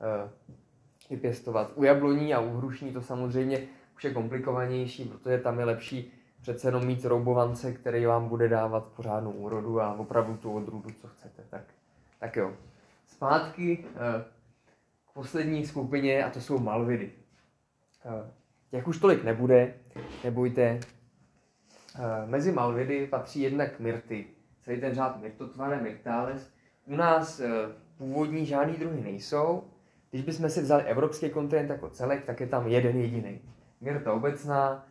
vypěstovat. U jabloní a u hrušní to samozřejmě už je komplikovanější, protože tam je lepší přece jenom mít roubovance, který vám bude dávat pořádnou úrodu a opravdu tu odrůdu, co chcete. Tak jo. Zpátky k poslední skupině, a to jsou malvidy. Těch už tolik nebude, nebojte. Mezi malvidy patří jednak myrty, celý ten řád Myrtotvaré, Myrtales. U nás původní žádný druhy nejsou. Když bychom si vzali evropský kontinent jako celek, tak je tam jeden jediný. Myrta obecná,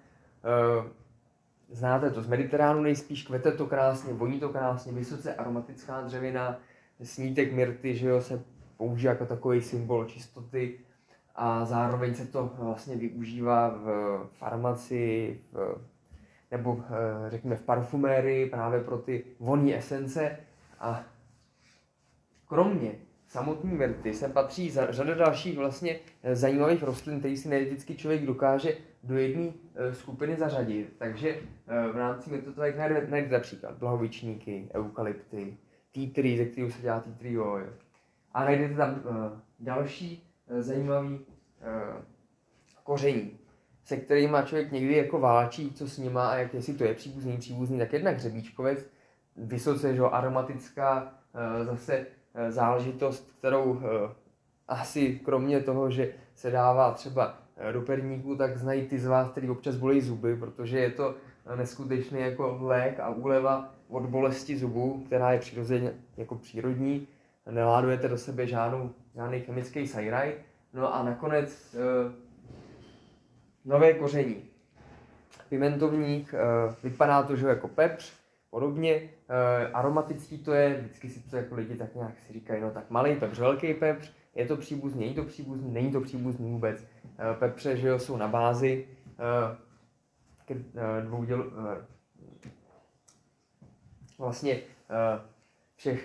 znáte to z Mediteránu nejspíš, kvete to krásně, voní to krásně, vysoce aromatická dřevina, snítek myrty, že jo, se používá jako takový symbol čistoty a zároveň se to vlastně využívá v farmacii, nebo řekněme v parfumérii právě pro ty vonné esence. A kromě samotné myrty sem patří řada dalších vlastně zajímavých rostlin, který si nevždycky člověk dokáže do jedné skupiny zařadit. Takže v rámci myrtotvarek najdete například blahovičníky, eukalypty, tea tree, ze kterého se dělá tea tree oil. A najdete tam další zajímavý koření. se kterými člověk někdy jako válčí, co s nima a jak jestli to je příbuzný, tak jednak hřebíčkovec, vysoce že, aromatická zase záležitost, kterou asi kromě toho, že se dává třeba do perníku, tak znají ty z vás, kteří občas bolí zuby, protože je to neskutečný jako lék a úleva od bolesti zubů, která je přirozeně jako přírodní. Neládujete do sebe žádný chemický sajraj. No a nakonec nové koření. Pimentovník, vypadá to, že jako pepř, podobně. Aromatický to je, vždycky si to jako lidi tak nějak si říkají, no tak malý pepř, velký pepř, je to příbuzný, není to příbuzný vůbec. Pepře, že jo, jsou na bázi všech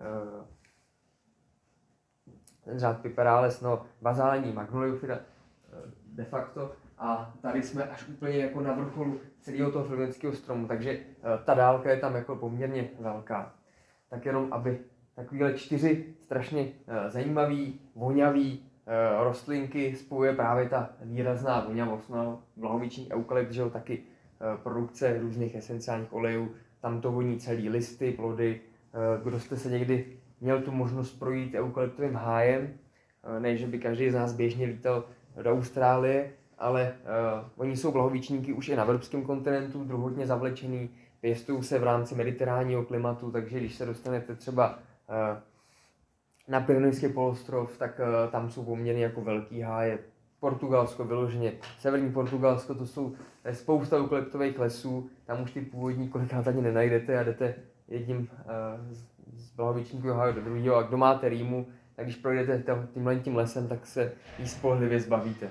ten řád Piperales, no bazální magnoliofida de facto, a tady jsme až úplně jako na vrcholu celého toho filipínského stromu, takže ta dálka je tam jako poměrně velká. Tak jenom, aby takovéhle 4 strašně zajímavý, vonavý rostlinky spojuje právě ta výrazná vonavost. No, blahoviční eukalypt, že jo, taky produkce různých esenciálních olejů, tam to voní celý listy, plody. Kdo jste se někdy měl tu možnost projít eukalyptovým hájem, ne, že by každý z nás běžně lítal do Austrálie, ale oni jsou blahovičníky už i na evropském kontinentu, druhotně zavlečený, pěstují se v rámci mediteránního klimatu, takže když se dostanete třeba na Pyrenejský poloostrov, tak tam jsou poměrně jako velký háje. Portugalsko vyloženě, severní Portugalsko, to jsou spousta eukalyptových lesů, tam už ty původní kolikrát ani nenajdete a jdete jedním z blahovičníkového háje do druhého, a kdo máte rýmu, tak když projdete tím lesem, tak se jí spolehlivě zbavíte.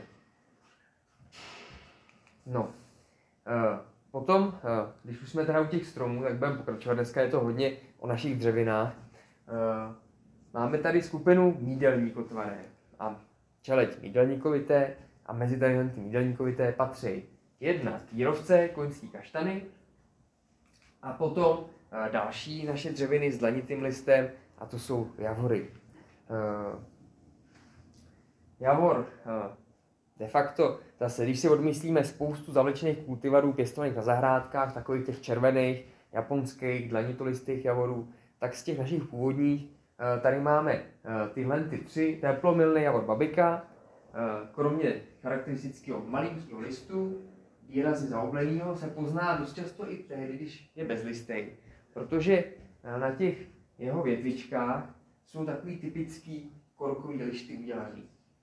No, potom, když už jsme teda u těch stromů, tak budeme pokračovat. Dneska je to hodně o našich dřevinách. Máme tady skupinu mídelníkotvaré a čeleď mídelníkovité, a mezi tady ty mídelníkovité patří jedna kýrovce, koňský kaštany, a potom další naše dřeviny s dlanitým listem, a to jsou javory. Javor de facto, zase, když si odmyslíme spoustu zavlečených kultivarů pěstovaných na zahrádkách, takových těch červených, japonských, dlanitolistých javorů, tak z těch našich původních tady máme tyhle ty 3, teplomilný javor babika, kromě charakteristického malinkého listu, výrazně zaoblenýho, se pozná dost často i tehdy, když je bezlistý, protože na těch jeho větvičkách jsou takový typický korkový lišty udělaný.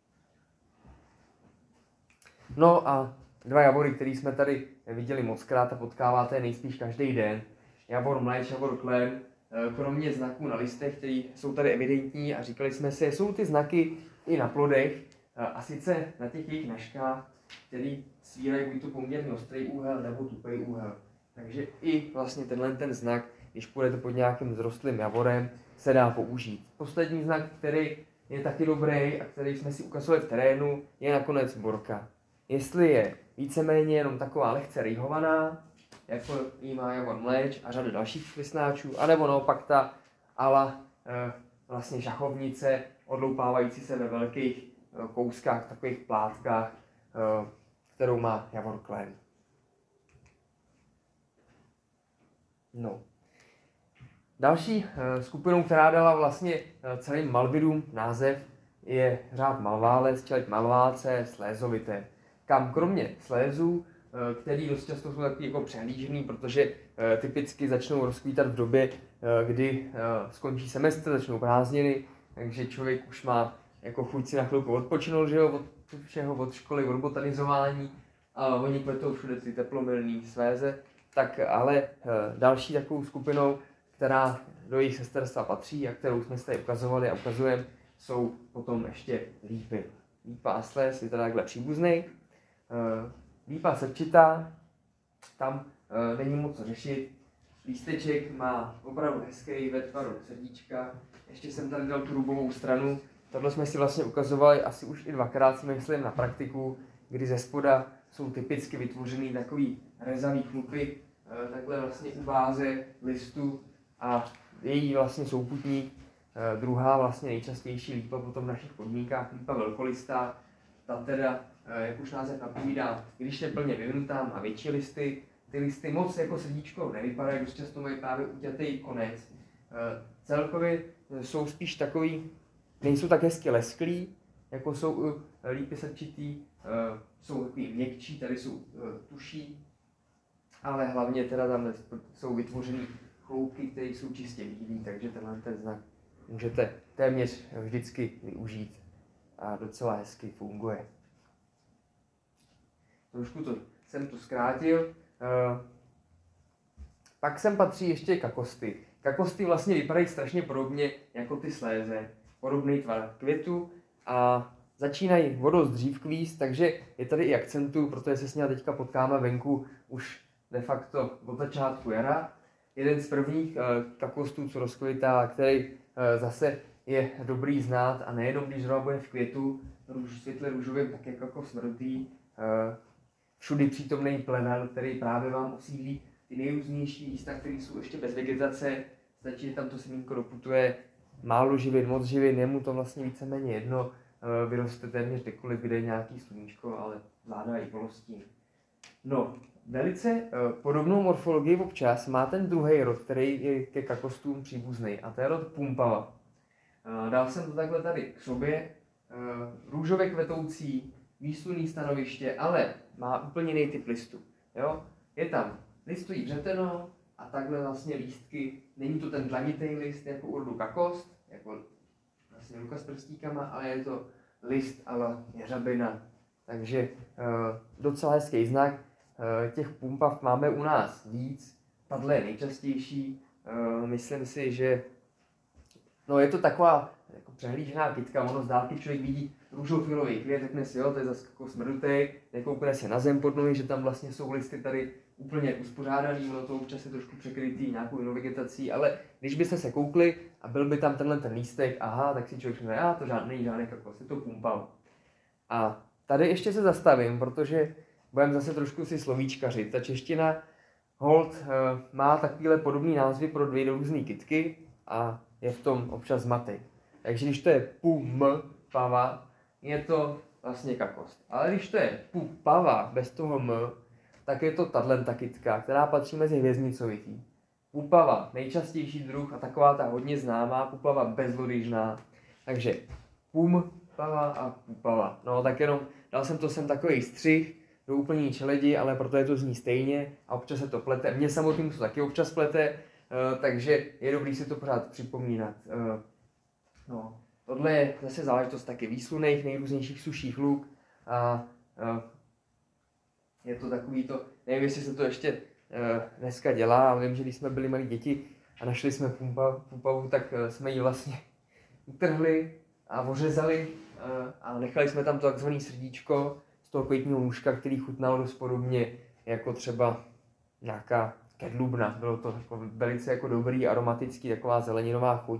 No a 2 javory, které jsme tady viděli mockrát a potkáváte nejspíš každý den. Javor mléč, javor klen, kromě znaků na listech, které jsou tady evidentní, a říkali jsme si, jsou ty znaky i na plodech, a sice na těch jejich nažkách, který svírají buď to poměrně ostrý úhel nebo tupý úhel. Takže i vlastně ten znak, když půjdete pod nějakým zrostlým javorem, se dá použít. Poslední znak, který je taky dobrý a který jsme si ukazovali v terénu, je nakonec borka. Jestli je víceméně jenom taková lehce rýhovaná, jako jí má javor mléč a řada dalších listnáčů, anebo naopak ta ala vlastně šachovnice, odloupávající se ve velkých kouskách, takových plátkách, kterou má javor klen. No. Další skupinou, která dala vlastně celým malvidům název, je řád malválec, čeleď malváce, slézovité. Kam kromě slézů, který dost často jsou takový jako přehlížený, protože typicky začnou rozkvítat v době, kdy skončí semestr, začnou prázdniny, takže člověk už má jako chuť si na chvilku odpočinout, že jo, od všeho, od školy, od botanizování, a oni kvetou všude ty teplomilný svéze. Tak ale další takovou skupinou, která do jejich sesterstva patří a kterou jsme si tady ukazovali a ukazujeme, jsou potom ještě lípy. Lípa a sléz je teda takhle příbuznej. Lípa srčitá, tam není moc co řešit. Lísteček má opravdu hezký ve tvaru srdíčka. Ještě jsem tady dal tu rubovou stranu. Tohle jsme si vlastně ukazovali asi už i 2krát, si myslím, na praktiku, kdy ze spoda jsou typicky vytvořený takový rezavý chlupy, takhle vlastně u báze listu, a její vlastně souputník, druhá vlastně nejčastější lípa potom v našich podmínkách, lípa velkolistá, ta teda jak už název napovídá, když je plně vyvinutá, má větší listy, ty listy moc jako srdíčko nevypadají, dost často mají právě uťatý konec. Celkově jsou spíš takový, nejsou tak hezky lesklí, jako jsou lípy srčitý, jsou takový měkčí, tady jsou tuší, ale hlavně teda tam jsou vytvořený chloupky, které jsou čistě bílý, takže tenhle ten znak můžete téměř vždycky využít a docela hezky funguje. Trošku jsem to zkrátil. Pak sem patří ještě kakosty. Kakosty vlastně vypadají strašně podobně jako ty sléze. Podobný tvar květu a začínají o dost dřív kvíst, takže je tady i akcentu, protože se s ním teďka potkáme venku už de facto od začátku jara. Jeden z prvních kakostů, co rozkvitá, který zase je dobrý znát a nejenom když zrovna bude v květu, světle růžovým, tak jako smrtý, všudy přítomný plevel, který právě vám osídlí ty nejrůznější místa, které jsou ještě bez vegetace, stačí, že tam to semínko doputuje, málo živin, moc živin, je mu to vlastně víceméně jedno, vyroste téměř kdekoliv, kde je nějaký sluníčko, ale vládá i polostín. No, velice podobnou morfologii občas má ten druhý rod, který je ke kakostům příbuzný, a to je rod pumpava. Dal jsem to takhle tady k sobě, růžově kvetoucí, výslunný stanoviště, ale má úplně jiný typ listu. Jo? Je tam listový břeteno a takhle vlastně lístky, není to ten dlanitý list jako u rodu kakost, jako vlastně ruka s prstíkama, ale je to list a la jeřabina. Takže docela hezký znak. Těch pumpav máme u nás víc, tahle je nejčastější. Myslím si, že no, je to taková jako přehlížená kytka, ono z dálky člověk vidí růžofilový květ, řekne si, jo, to je zase jako smrdutej, nekoukne se na zem pod nohy, že tam vlastně jsou listy tady úplně uspořádaný, ono to občas je trošku překrytý nějakou jinou vegetací, ale když byste se koukli a byl by tam tenhle ten lístek, aha, tak si člověk řekne, to žádný kakos, je to pumpav. A tady ještě se zastavím, protože budeme zase trošku si slovíčkařit. Ta čeština hold má takovýhle podobný názvy pro dvě různé kytky a je v tom občas zmatek. Takže když to je pumpava, je to vlastně kakost. Ale když to je pupava bez toho m, tak je to tato kytka, která patří mezi hvězdnicovitý. Pupava, nejčastější druh a taková ta hodně známá, pupava bezlodyžná. Takže pumpava a pupava. No tak jenom dal jsem to sem takový střih do úplný čeledi, ale protože to zní stejně a občas se to plete. Mně samotným to taky občas plete, takže je dobrý si to pořád připomínat. No, tohle je zase záležitost taky výsluných, nejrůznějších suších luk a je to takový to, nevím, jestli se to ještě dneska dělá, ale vím, že když jsme byli malí děti a našli jsme pupavu, tak jsme ji vlastně utrhli a ořezali a nechali jsme tam to takzvané srdíčko z toho květního nůžka, který chutnal dost podobně jako třeba nějaká kedlubna. Bylo to velice jako dobrý, aromatický, taková zeleninová chuť.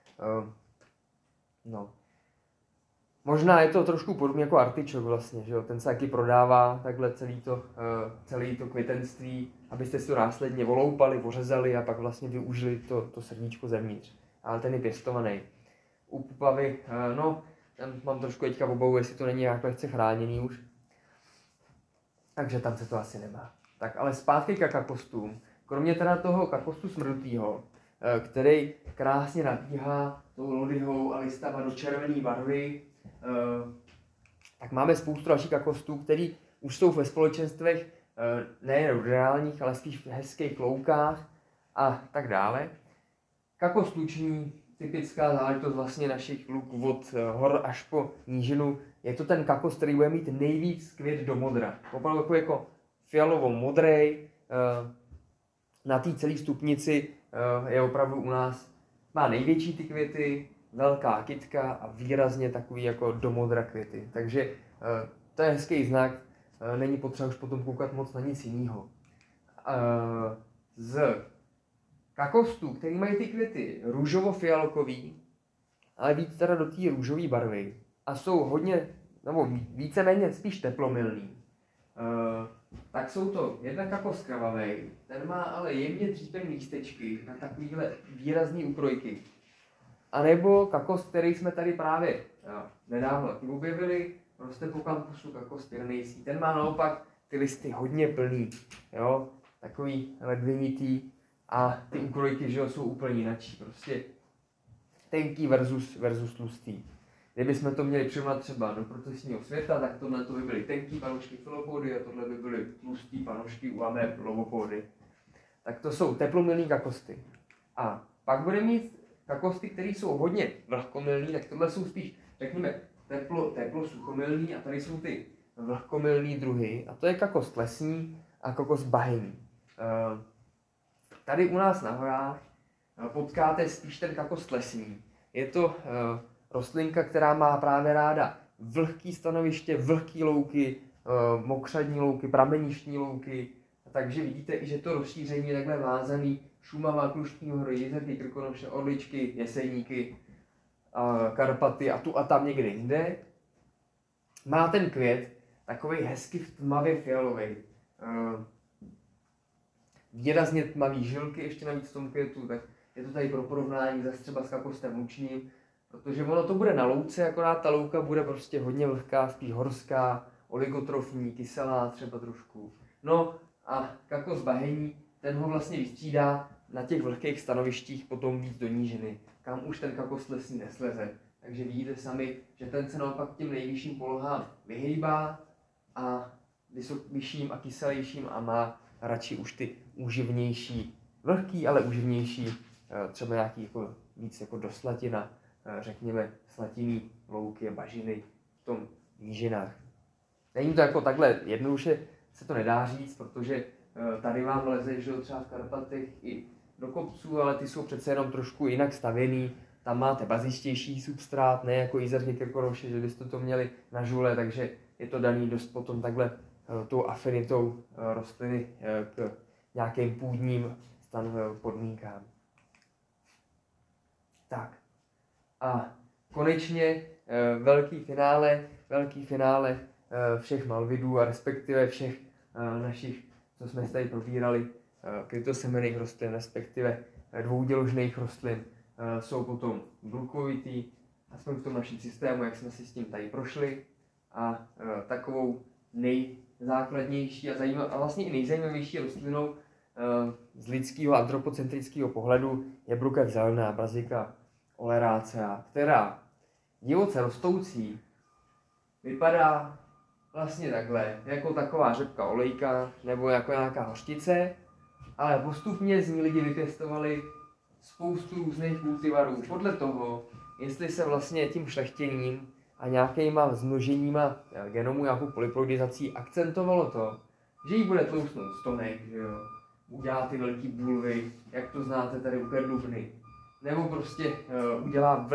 No. Možná je to trošku podobně jako artičok vlastně, že jo? Ten se taky prodává takhle celý to květenství, abyste si to následně oloupali, ořezali a pak vlastně využili to srdíčko zevnitř. Ale ten je pěstovaný. U pupavy, no, tam mám trošku teďka obavu, jestli to není nějak lehce chráněný už. Takže tam se to asi nemá. Tak ale zpátky k kakostům. Kromě teda toho kakostu smrtýho, který krásně nabíhá tou lodyhou a listama do červené barvy, tak máme spoustu dalších kakostů, který už jsou ve společenstvech nejen ruderálních, ale spíš v hezkých loukách a tak dále. Kakost tučný, typická záležitost vlastně našich luk od hor až po nížinu, je to ten kakos, který bude mít nejvíc květ do modra. Opravdu jako fialovo-modrej, na té celé stupnici je opravdu u nás, má největší ty květy, velká kytka a výrazně takový jako do modra květy. Takže to je hezký znak, není potřeba už potom koukat moc na nic jiného. Z kakostů, který mají ty květy růžovo-fialkový, ale víc teda do té růžové barvy a jsou hodně, nebo víceméně spíš teplomilný, tak jsou to jednak kakost kravavej, ten má ale jemně dřípený lístečky na takovýhle výrazný ukrojky. A nebo kakos, který jsme tady právě nedávno objevili, roste po kampusu kakos pyrenejský. Ten má naopak ty listy hodně plný, jo, takový ledvinitý a ty úkrojky, že jo, jsou úplně jinačí, prostě tenký versus tlustý. Kdybychom to měli přirovnat třeba do procesního světa, tak tohle by byly tenký panožky filopody a tohle by byly tlustý panožky UAME lovopody. Tak to jsou teplomilný kakosty. A pak budeme mít kakosty, které jsou hodně vlhkomilný, tak tohle jsou spíš, řekněme, teplo suchomilný a tady jsou ty vlhkomilný druhy. A to je kakos lesní a kakos bahenní. Tady u nás na horách potkáte spíš ten kakos lesní. Je to rostlinka, která má právě ráda vlhký stanoviště, vlhký louky, mokřadní louky, prameništní louky. Takže vidíte i, že to rozšíření je takhle vázaný. Šumava, Krušní hory, Jizerky, Krkonoše, Orličky, Jeseníky, Karpaty a tu a tam někde jinde. Má ten květ takový hezky tmavě fialový. Výrazně tmavý žilky ještě navíc v tom květu, tak je to tady pro porovnání zase třeba s kakostem lučním, protože ono to bude na louce, akorát ta louka bude prostě hodně vlhká, spíš horská, oligotrofní, kyselá třeba trošku. No a kakos bahenní, ten ho vlastně vystřídá na těch vlhkých stanovištích potom víc do nížiny, kam už ten kakos lesní nesleze. Takže vidíte sami, že ten se naopak k těm nejvyšším polohám vyhýbá a vyšším a kyselějším a má radši už ty úživnější, vlhký, ale úživnější, třeba nějaký jako, víc jako do slatina, řekněme slatinný louky a bažiny v tom nížinách. Není to jako takhle jednoduše, se to nedá říct, protože tady vám leze, že třeba v Karpatech i do kopců, ale ty jsou přece jenom trošku jinak stavěný. Tam máte bazištější substrát, ne jako Jizerky, Krkonoše, že byste to měli na žule, takže je to daný dost potom takhle tou afinitou rostliny k nějakým půdním podmínkám. Tak a konečně velký finále všech malvidů a respektive všech našich, co jsme tady probírali, krytosemenných rostlin, respektive dvouděložných rostlin, jsou potom glukovitý, aspoň v tom našem systému, jak jsme si s tím tady prošli. A takovou nejzákladnější a vlastně i nejzajímavější rostlinou z lidského antropocentrického pohledu je brukev zelená, Brassica oleracea, která divoce rostoucí vypadá vlastně takhle, jako taková řepka olejka nebo jako nějaká hořčice, ale postupně z ní lidi vypěstovali spoustu různých kultivarů podle toho, jestli se vlastně tím šlechtěním a nějakýma zmnoženíma genomu, nějakou polyploidizací akcentovalo to, že jí bude tlousnout stonek, že jo, udělá ty velký bulvy, jak to znáte tady u kerdubny, nebo prostě udělá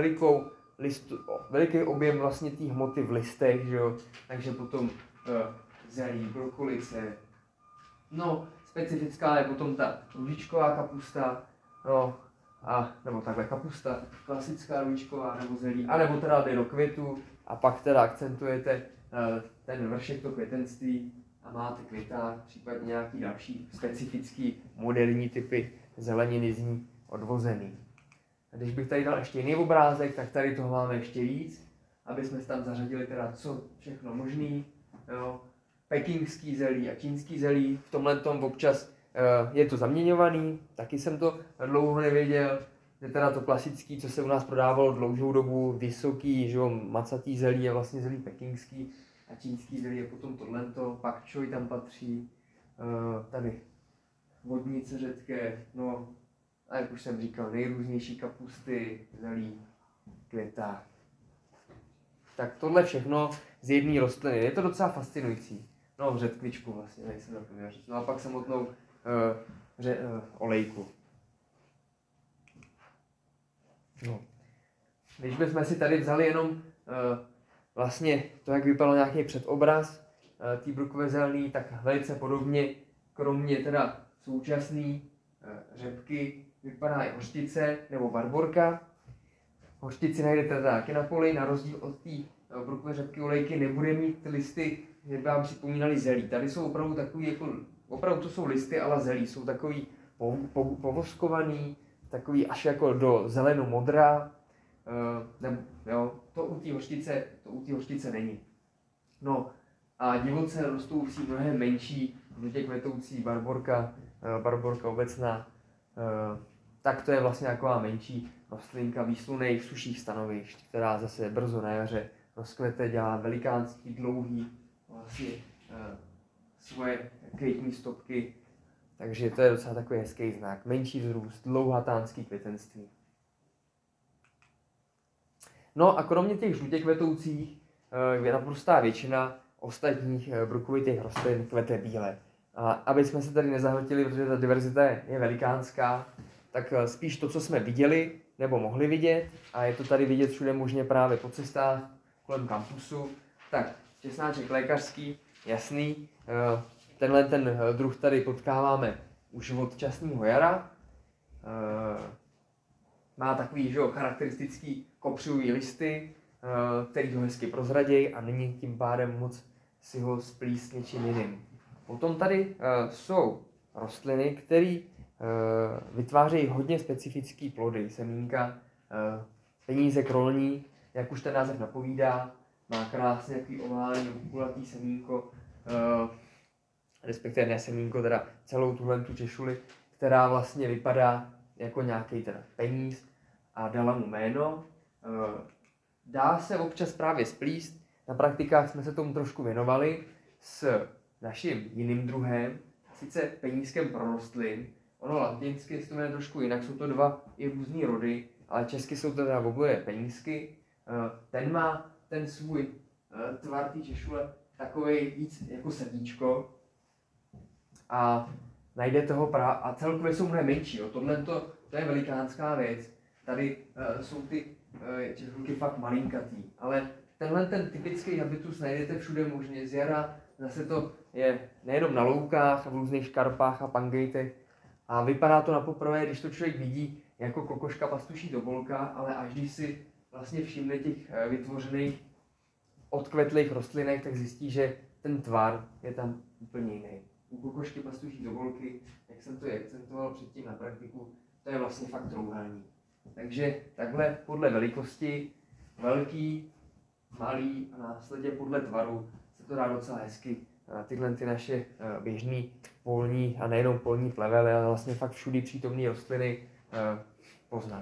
veliký objem vlastně té hmoty v listech, že jo, takže potom zelí, brokolice, no, specifická je potom ta růžičková kapusta, no, nebo takhle kapusta, klasická růžičková nebo zelí, anebo teda jde do květu a pak teda akcentujete ten vršek, to květenství a máte květák, případně nějaký další specifický moderní typy zeleniny z ní odvozený. A když bych tady dal ještě jiný obrázek, tak tady toho máme ještě víc, aby jsme tam zařadili teda co všechno možný, jo. Pekingský zelí a čínský zelí, v tomhle tom občas je to zaměňovaný, taky jsem to dlouho nevěděl, že teda to klasický, co se u nás prodávalo dlouhou dobu, vysoký, že jo, macatý zelí je vlastně zelí pekingský a čínský zelí je potom tohleto, pak čoj tam patří, tady vodnice řetké, no a jak už jsem říkal, nejrůznější kapusty, zelí, květák. Tak tohle všechno z jedné rostliny, je to docela fascinující. No, řetkvičku vlastně, nejsem zapomněl říct. No a pak samotnou olejku. No. Když bychom si tady vzali jenom vlastně to, jak vypadal nějaký předobraz té brukové zelený, tak velice podobně, kromě teda současné řepky, vypadá i hořčice nebo barborka. Hořčici najdete teda taky na poli, na rozdíl od té brukové řepky olejky nebude mít ty listy, že by vám připomínali zelí. Tady jsou opravdu takový, jako, opravdu to jsou listy, ale zelí. Jsou takový povoskovaný, takový až jako do zeleno-modra, jo, to u té hořčice není. No a divoce rostoucí mnohem menší, žlutě kvetoucí barborka obecná, tak to je vlastně taková menší rostlinka výslunej v suších stanovišť, která zase brzo na jaře rozkvete, dělá velikánský, dlouhý vlastně svoje květní stopky, takže to je docela takový hezký znak. Menší vzrůst, dlouhatánský květenství. No a kromě těch žlutě kvetoucích je naprostá většina ostatních brukovitých rostlin kvete bíle. A aby jsme se tady nezahltili, protože ta diverzita je velikánská, tak spíš to, co jsme viděli nebo mohli vidět, a je to tady vidět všude možně právě po cestách kolem kampusu, tak česnáček lékařský, jasný, tenhle ten druh tady potkáváme už od časného jara, má takový, že jo, charakteristický kopřivý listy, který ho hezky prozradějí a není tím pádem moc si ho splíst něčím jiným. Potom tady jsou rostliny, které vytvářejí hodně specifické plody, semínka, penízek rolní, jak už ten název napovídá, má krásně takový oválný, kulatý semínko, respektive ne semínko, teda celou tuhle tu češuli, která vlastně vypadá jako nějaký teda peníz a dala mu jméno. Dá se občas právě splíst, na praktikách jsme se tomu trošku věnovali s naším jiným druhem, sice penízkem pro rostlin. Ono latinsky se to jmenuje trošku jinak, jsou to dva i různý rody, ale česky jsou to teda oboje penízky. Ten má ten svůj tvar té češule takovej víc jako srdíčko a najdete ho a celkově jsou mnohem menší. Tohle to je velikánská věc. Tady jsou ty češulky fakt malinkatý, ale tenhle ten typický habitus najdete všude možně z jara. Zase to je nejenom na loukách, v různých škarpách a pangejtech. A vypadá to na poprvé, když to člověk vidí, jako kokoška pastuší tobolka, ale až když si vlastně všimne těch vytvořených odkvetlých rostlinek, tak zjistí, že ten tvar je tam úplně jiný. U kokošky pastuší tobolky, jak jsem to i akcentoval předtím na praktiku, to je vlastně fakt trouhání. Takže takhle podle velikosti, velký, malý a následně podle tvaru se to dá docela hezky tyhle ty naše běžný polní a nejenom polní plevely, ale vlastně fakt všudy přítomné rostliny poznat.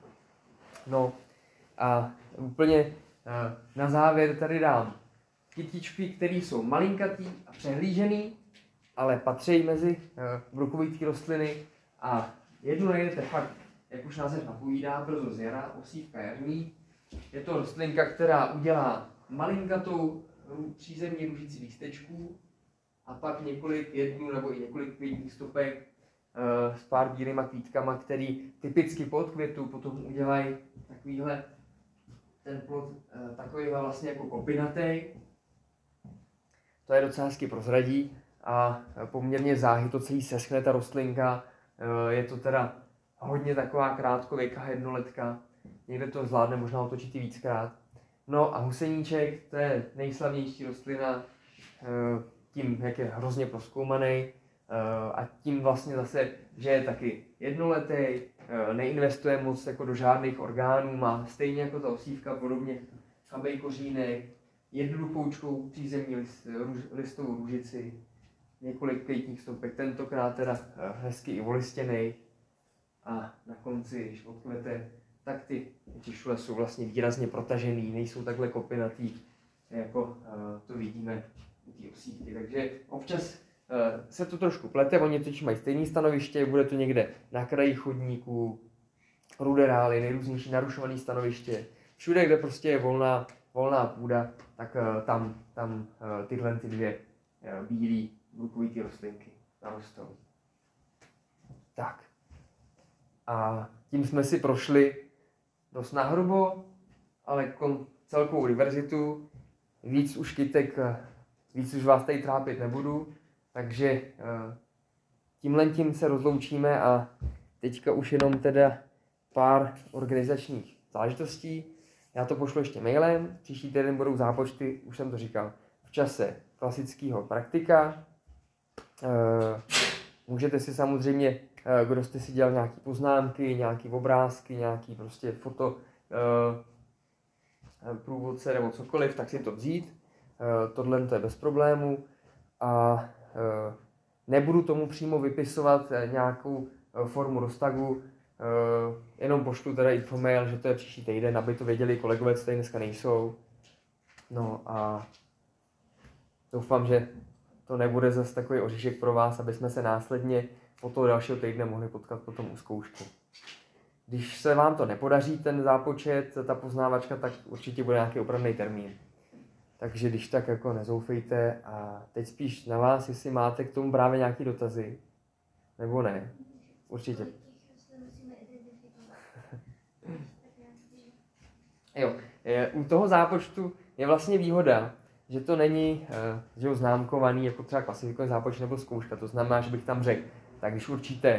No a úplně na závěr tady dám kytičky, které jsou malinkatý a přehlížený, ale patří mezi brukovité rostliny a jednu najdete fakt, jak už název napovídá, brzo z jara, osívka jarní. Je to rostlinka, která udělá malinkatou přízemní růžici lístečků a pak jednu nebo i několik květních stopek s pár bílýma kvítkama, který typicky po odkvětu potom udělají takovýhle ten plod takovýhle vlastně jako kopinatej. To je docela hezky prozradí a poměrně záhy to celý seschne ta rostlinka. Je to teda hodně taková krátkověká jednoletka. Někde to zvládne možná otočit i víckrát. No a huseníček, to je nejslavnější rostlina tím, jak je hrozně prozkoumaný a tím vlastně zase, že je taky jednoletý, neinvestuje moc jako do žádných orgánů, má stejně jako ta osívka podobně chabej kořínek, jednoduchoučkou přízemní listovou růžici, několik květních stopek, tentokrát teda hezky i olistěnej a na konci, když odkvete, tak ty češule jsou vlastně výrazně protažený, nejsou takhle kopinatý, jako to vidíme u té osívky. Takže občas se to trošku plete, oni totiž mají stejné stanoviště, bude to někde na kraji chodníků, ruderály, nejrůznější narušované stanoviště. Všude, kde prostě je volná půda, tak tam tyhle ty dvě bílé brukovité rostlinky narostou. Tak. A tím jsme si prošli dost nahrubo, ale celkovou diverzitu. Víc už kytek, víc už vás tady trápit nebudu, takže tímhletím se rozloučíme a teďka už jenom teda pár organizačních záležitostí. Já to pošlu ještě mailem, příští týden budou zápočty, už jsem to říkal, v čase klasického praktika. Můžete si samozřejmě, kdo jste si dělal nějaké poznámky, nějaké obrázky, nějaké prostě foto, průvodce nebo cokoliv, tak si to vzít. tohle to je bez problému a nebudu tomu přímo vypisovat nějakou formu roztahu, jenom pošlu teda infomail, že to je příští týden, aby to věděli kolegové, co tady dneska nejsou. No a doufám, že to nebude zase takový oříšek pro vás, aby jsme se následně po toho dalšího týdne mohli potkat potom u zkoušky. Když se vám to nepodaří, ten zápočet, ta poznávačka, tak určitě bude nějaký opravný termín. Takže když tak jako nezoufejte a teď spíš na vás, jestli máte k tomu právě nějaký dotazy, nebo ne. Určitě. Jo, u toho zápočtu je vlastně výhoda, že to není že známkovaný jako třeba klasifikovaný zápočet nebo zkouška. To znamená, že bych tam řekl, tak když určíte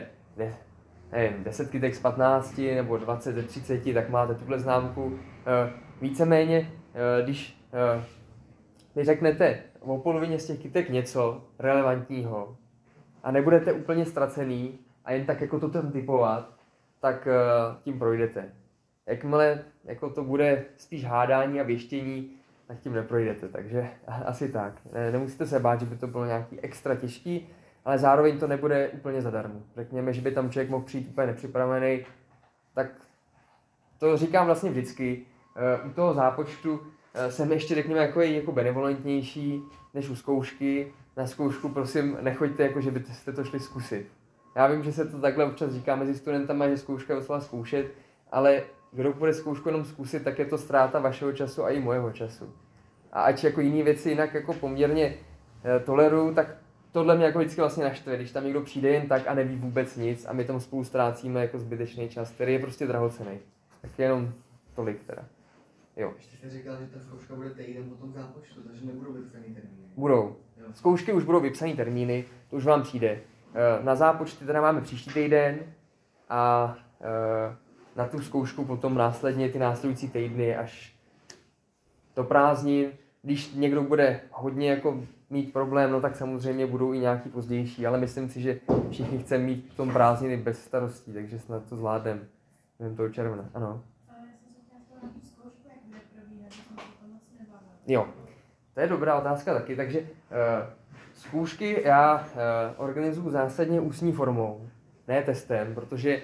10 kytek z 15 nebo 20 ze 30, tak máte tuhle známku. Víceméně, když vy řeknete o polovině z těch kytek něco relevantního a nebudete úplně ztracený a jen tak jako to tam typovat, tak tím projdete. Jakmile jako to bude spíš hádání a věštění, tak tím neprojdete, takže asi tak. Nemusíte se bát, že by to bylo nějaký extra těžký, ale zároveň to nebude úplně zadarmo. Řekněme, že by tam člověk mohl přijít úplně nepřipravený, tak to říkám vlastně vždycky. U toho zápočtu jsem ještě, řekněme, jako benevolentnější než u zkoušky. Na zkoušku prosím nechoďte, jako že byste to šli zkusit. Já vím, že se to takhle občas říká mezi studentama, že zkouška je docela zkoušet, ale kdo bude zkoušku jenom zkusit, tak je to ztráta vašeho času a i mojeho času. A ať jako jiné věci jinak jako poměrně toleruju, tak tohle mě jako vždycky vlastně naštve, když tam někdo přijde jen tak a neví vůbec nic a my tam spolu ztrácíme jako zbytečný čas, který je prostě drahocenný. Tak jenom tolik teda. Jo. Ještě jste říkal, že ta zkouška bude týden po tom zápočtu, takže nebudou vypsaný termíny. Budou. Zkoušky už budou vypsaný termíny, to už vám přijde. Na zápočty teda máme příští týden a na tu zkoušku potom následně ty následující týdny až do prázdnin. Když někdo bude hodně jako mít problém, no tak samozřejmě budou i nějaký pozdější, ale myslím si, že všichni chceme mít v tom prázdniny bez starostí, takže snad to zvládneme během toho června, ano. Ale já jsem se chtěla na tu zkoušku, jak bude probíhat, že jsem se to moc nebavila. Jo, to je dobrá otázka taky, takže zkoušky já organizuju zásadně ústní formou, ne testem, protože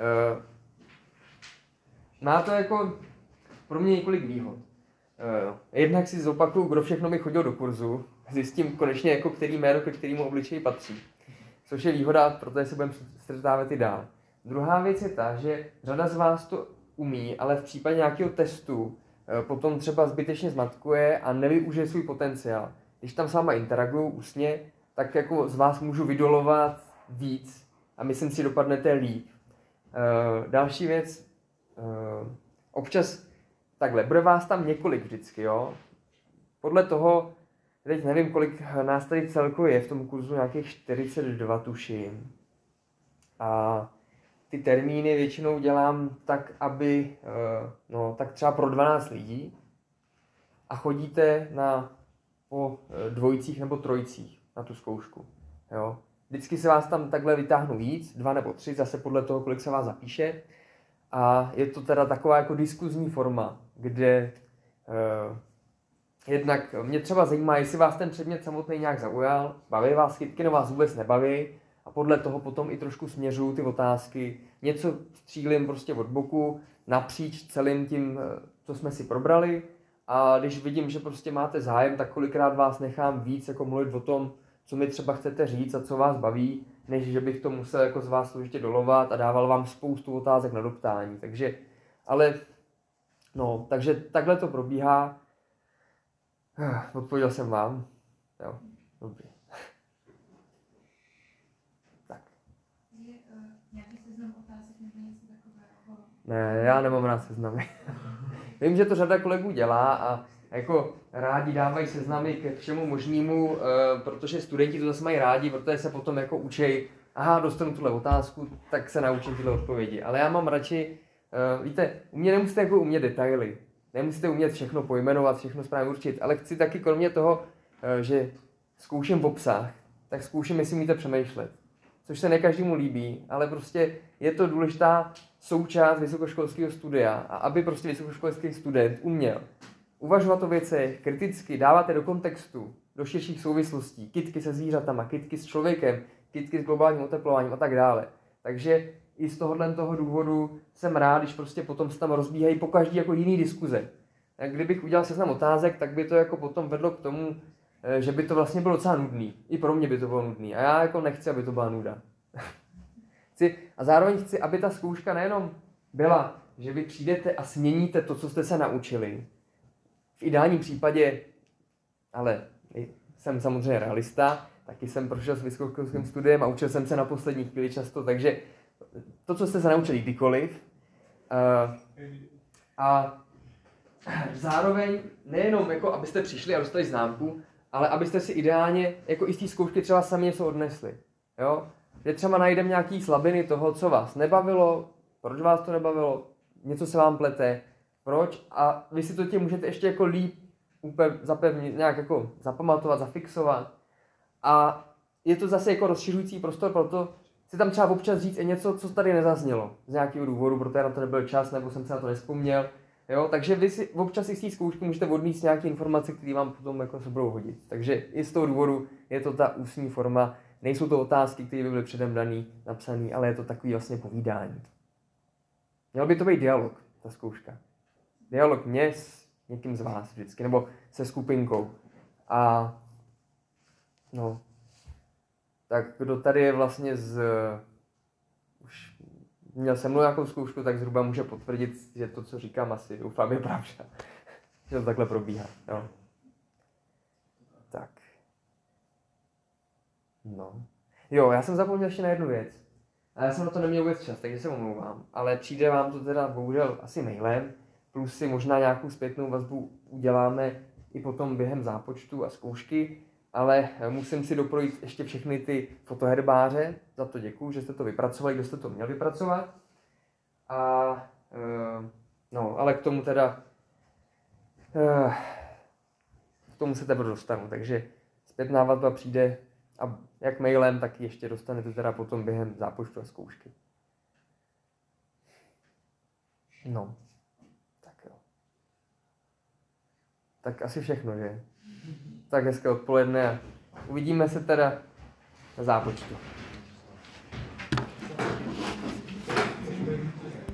má to jako pro mě několik výhod. Jednak si zopakuju, kdo všechno mi chodil do kurzu, zjistím konečně, jako který jméno ke kterému obličeji patří, což je výhoda, protože se budeme střetávat i dál. Druhá věc je ta, že řada z vás to umí, ale v případě nějakého testu potom třeba zbytečně zmatkuje a nevyužije svůj potenciál. Když tam s váma interaguju ústně, tak jako z vás můžu vydolovat víc a myslím si, dopadnete líp. Další věc, občas takhle, bude vás tam několik vždycky, jo. Podle toho, teď nevím, kolik nás tady celkově je v tom kurzu, nějakých 42 tuším. A ty termíny většinou dělám tak, aby, tak třeba pro 12 lidí a chodíte po dvojicích nebo trojicích na tu zkoušku, jo. Vždycky se vás tam takhle vytáhnu víc, 2 nebo 3, zase podle toho, kolik se vás zapíše. A je to teda taková jako diskuzní forma, kde jednak mě třeba zajímá, jestli vás ten předmět samotný nějak zaujal, baví vás kytky, no vás vůbec nebaví a podle toho potom i trošku směřuju ty otázky. Něco střílím prostě od boku napříč celým tím, co jsme si probrali a když vidím, že prostě máte zájem, tak kolikrát vás nechám víc jako mluvit o tom, co mi třeba chcete říct a co vás baví, než že bych to musel jako z vás složitě dolovat a dával vám spoustu otázek na doptání. Takže takhle to probíhá. Odpověděl jsem vám. Jo, dobrý. Tak. Je nějaký seznam otázek nebo něco takového? Ne, já nemám rád seznamy. Vím, že to řada kolegů dělá a jako rádi dávají seznamy ke všemu možnému, protože studenti to zase mají rádi, protože se potom jako učej, aha, dostanu tuhle otázku, tak se naučím tyhle odpovědi. Ale já mám radši, víte, u mě nemusíte jako umět detaily, nemusíte umět všechno pojmenovat, všechno správně určit, ale chci taky kromě toho, že zkouším obsah, tak zkouším, jestli umíte přemýšlet. Což se ne každému líbí, ale prostě je to důležitá součást vysokoškolského studia a aby prostě vysokoškolský student uměl uvažovat o věcech, kriticky, dávat je do kontextu, do širších souvislostí, kytky se zvířatama, kytky s člověkem, kytky s globálním oteplováním a tak dále. Takže i z toho důvodu jsem rád, když prostě potom se tam rozbíhají po každý jako jiný diskuze. Kdybych udělal seznam otázek, tak by to jako potom vedlo k tomu, že by to vlastně bylo docela nudný. I pro mě by to bylo nudný. A já jako nechci, aby to byla nuda. A zároveň chci, aby ta zkouška nejenom byla, že vy přijdete a změníte to, co jste se naučili. V ideálním případě, ale jsem samozřejmě realista, taky jsem prošel s vysokoškolským studiem a učil jsem se na poslední chvíli často, takže to, co jste se naučili kdykoliv, a zároveň nejenom jako, abyste přišli a dostali známku, ale abyste si ideálně jako i z té zkoušky třeba sami něco odnesli. Jo? Že třeba najdeme nějaký slabiny toho, co vás nebavilo, proč vás to nebavilo, něco se vám plete, proč, a vy si to tím můžete ještě jako líp úplně zapevnit, nějak jako zapamatovat, zafixovat. A je to zase jako rozšiřující prostor, proto si tam třeba občas říct i něco, co tady nezaznělo z nějakého důvodu, protože na to nebyl čas, nebo jsem se na to nevzpomněl. Jo? Takže vy si občas i z té zkoušky můžete odníst nějaké informace, které vám potom jako se budou hodit. Takže i z toho důvodu je to ta ústní forma. Nejsou to otázky, které by byly předem daný, napsané, ale je to takový vlastně povídání. Měl by to být dialog, ta zkouška. Dialog mě s někým z vás vždycky, nebo se skupinkou. A no, tak kdo tady je vlastně už měl se mnou nějakou zkoušku, tak zhruba může potvrdit, že to, co říkám, asi doufám je pravda. Že to takhle probíhá. Jo. Tak. No. Jo, já jsem zapomněl ještě na jednu věc. A já jsem na to neměl vůbec čas, takže se omlouvám. Ale přijde vám to teda bohužel asi mailem, plus si možná nějakou zpětnou vazbu uděláme i potom během zápočtu a zkoušky, ale musím si doprojít ještě všechny ty fotoherbáře, za to děkuju, že jste to vypracovali, kdo jste to měl vypracovat. A no, ale k tomu teda k tomu se teprve dostanu, takže zpětná vazba přijde a jak mailem, tak ještě dostanete teda potom během zápočtu a zkoušky. No, tak jo. Tak asi všechno, že? Tak hezké odpoledne a uvidíme se teda na zápočtu.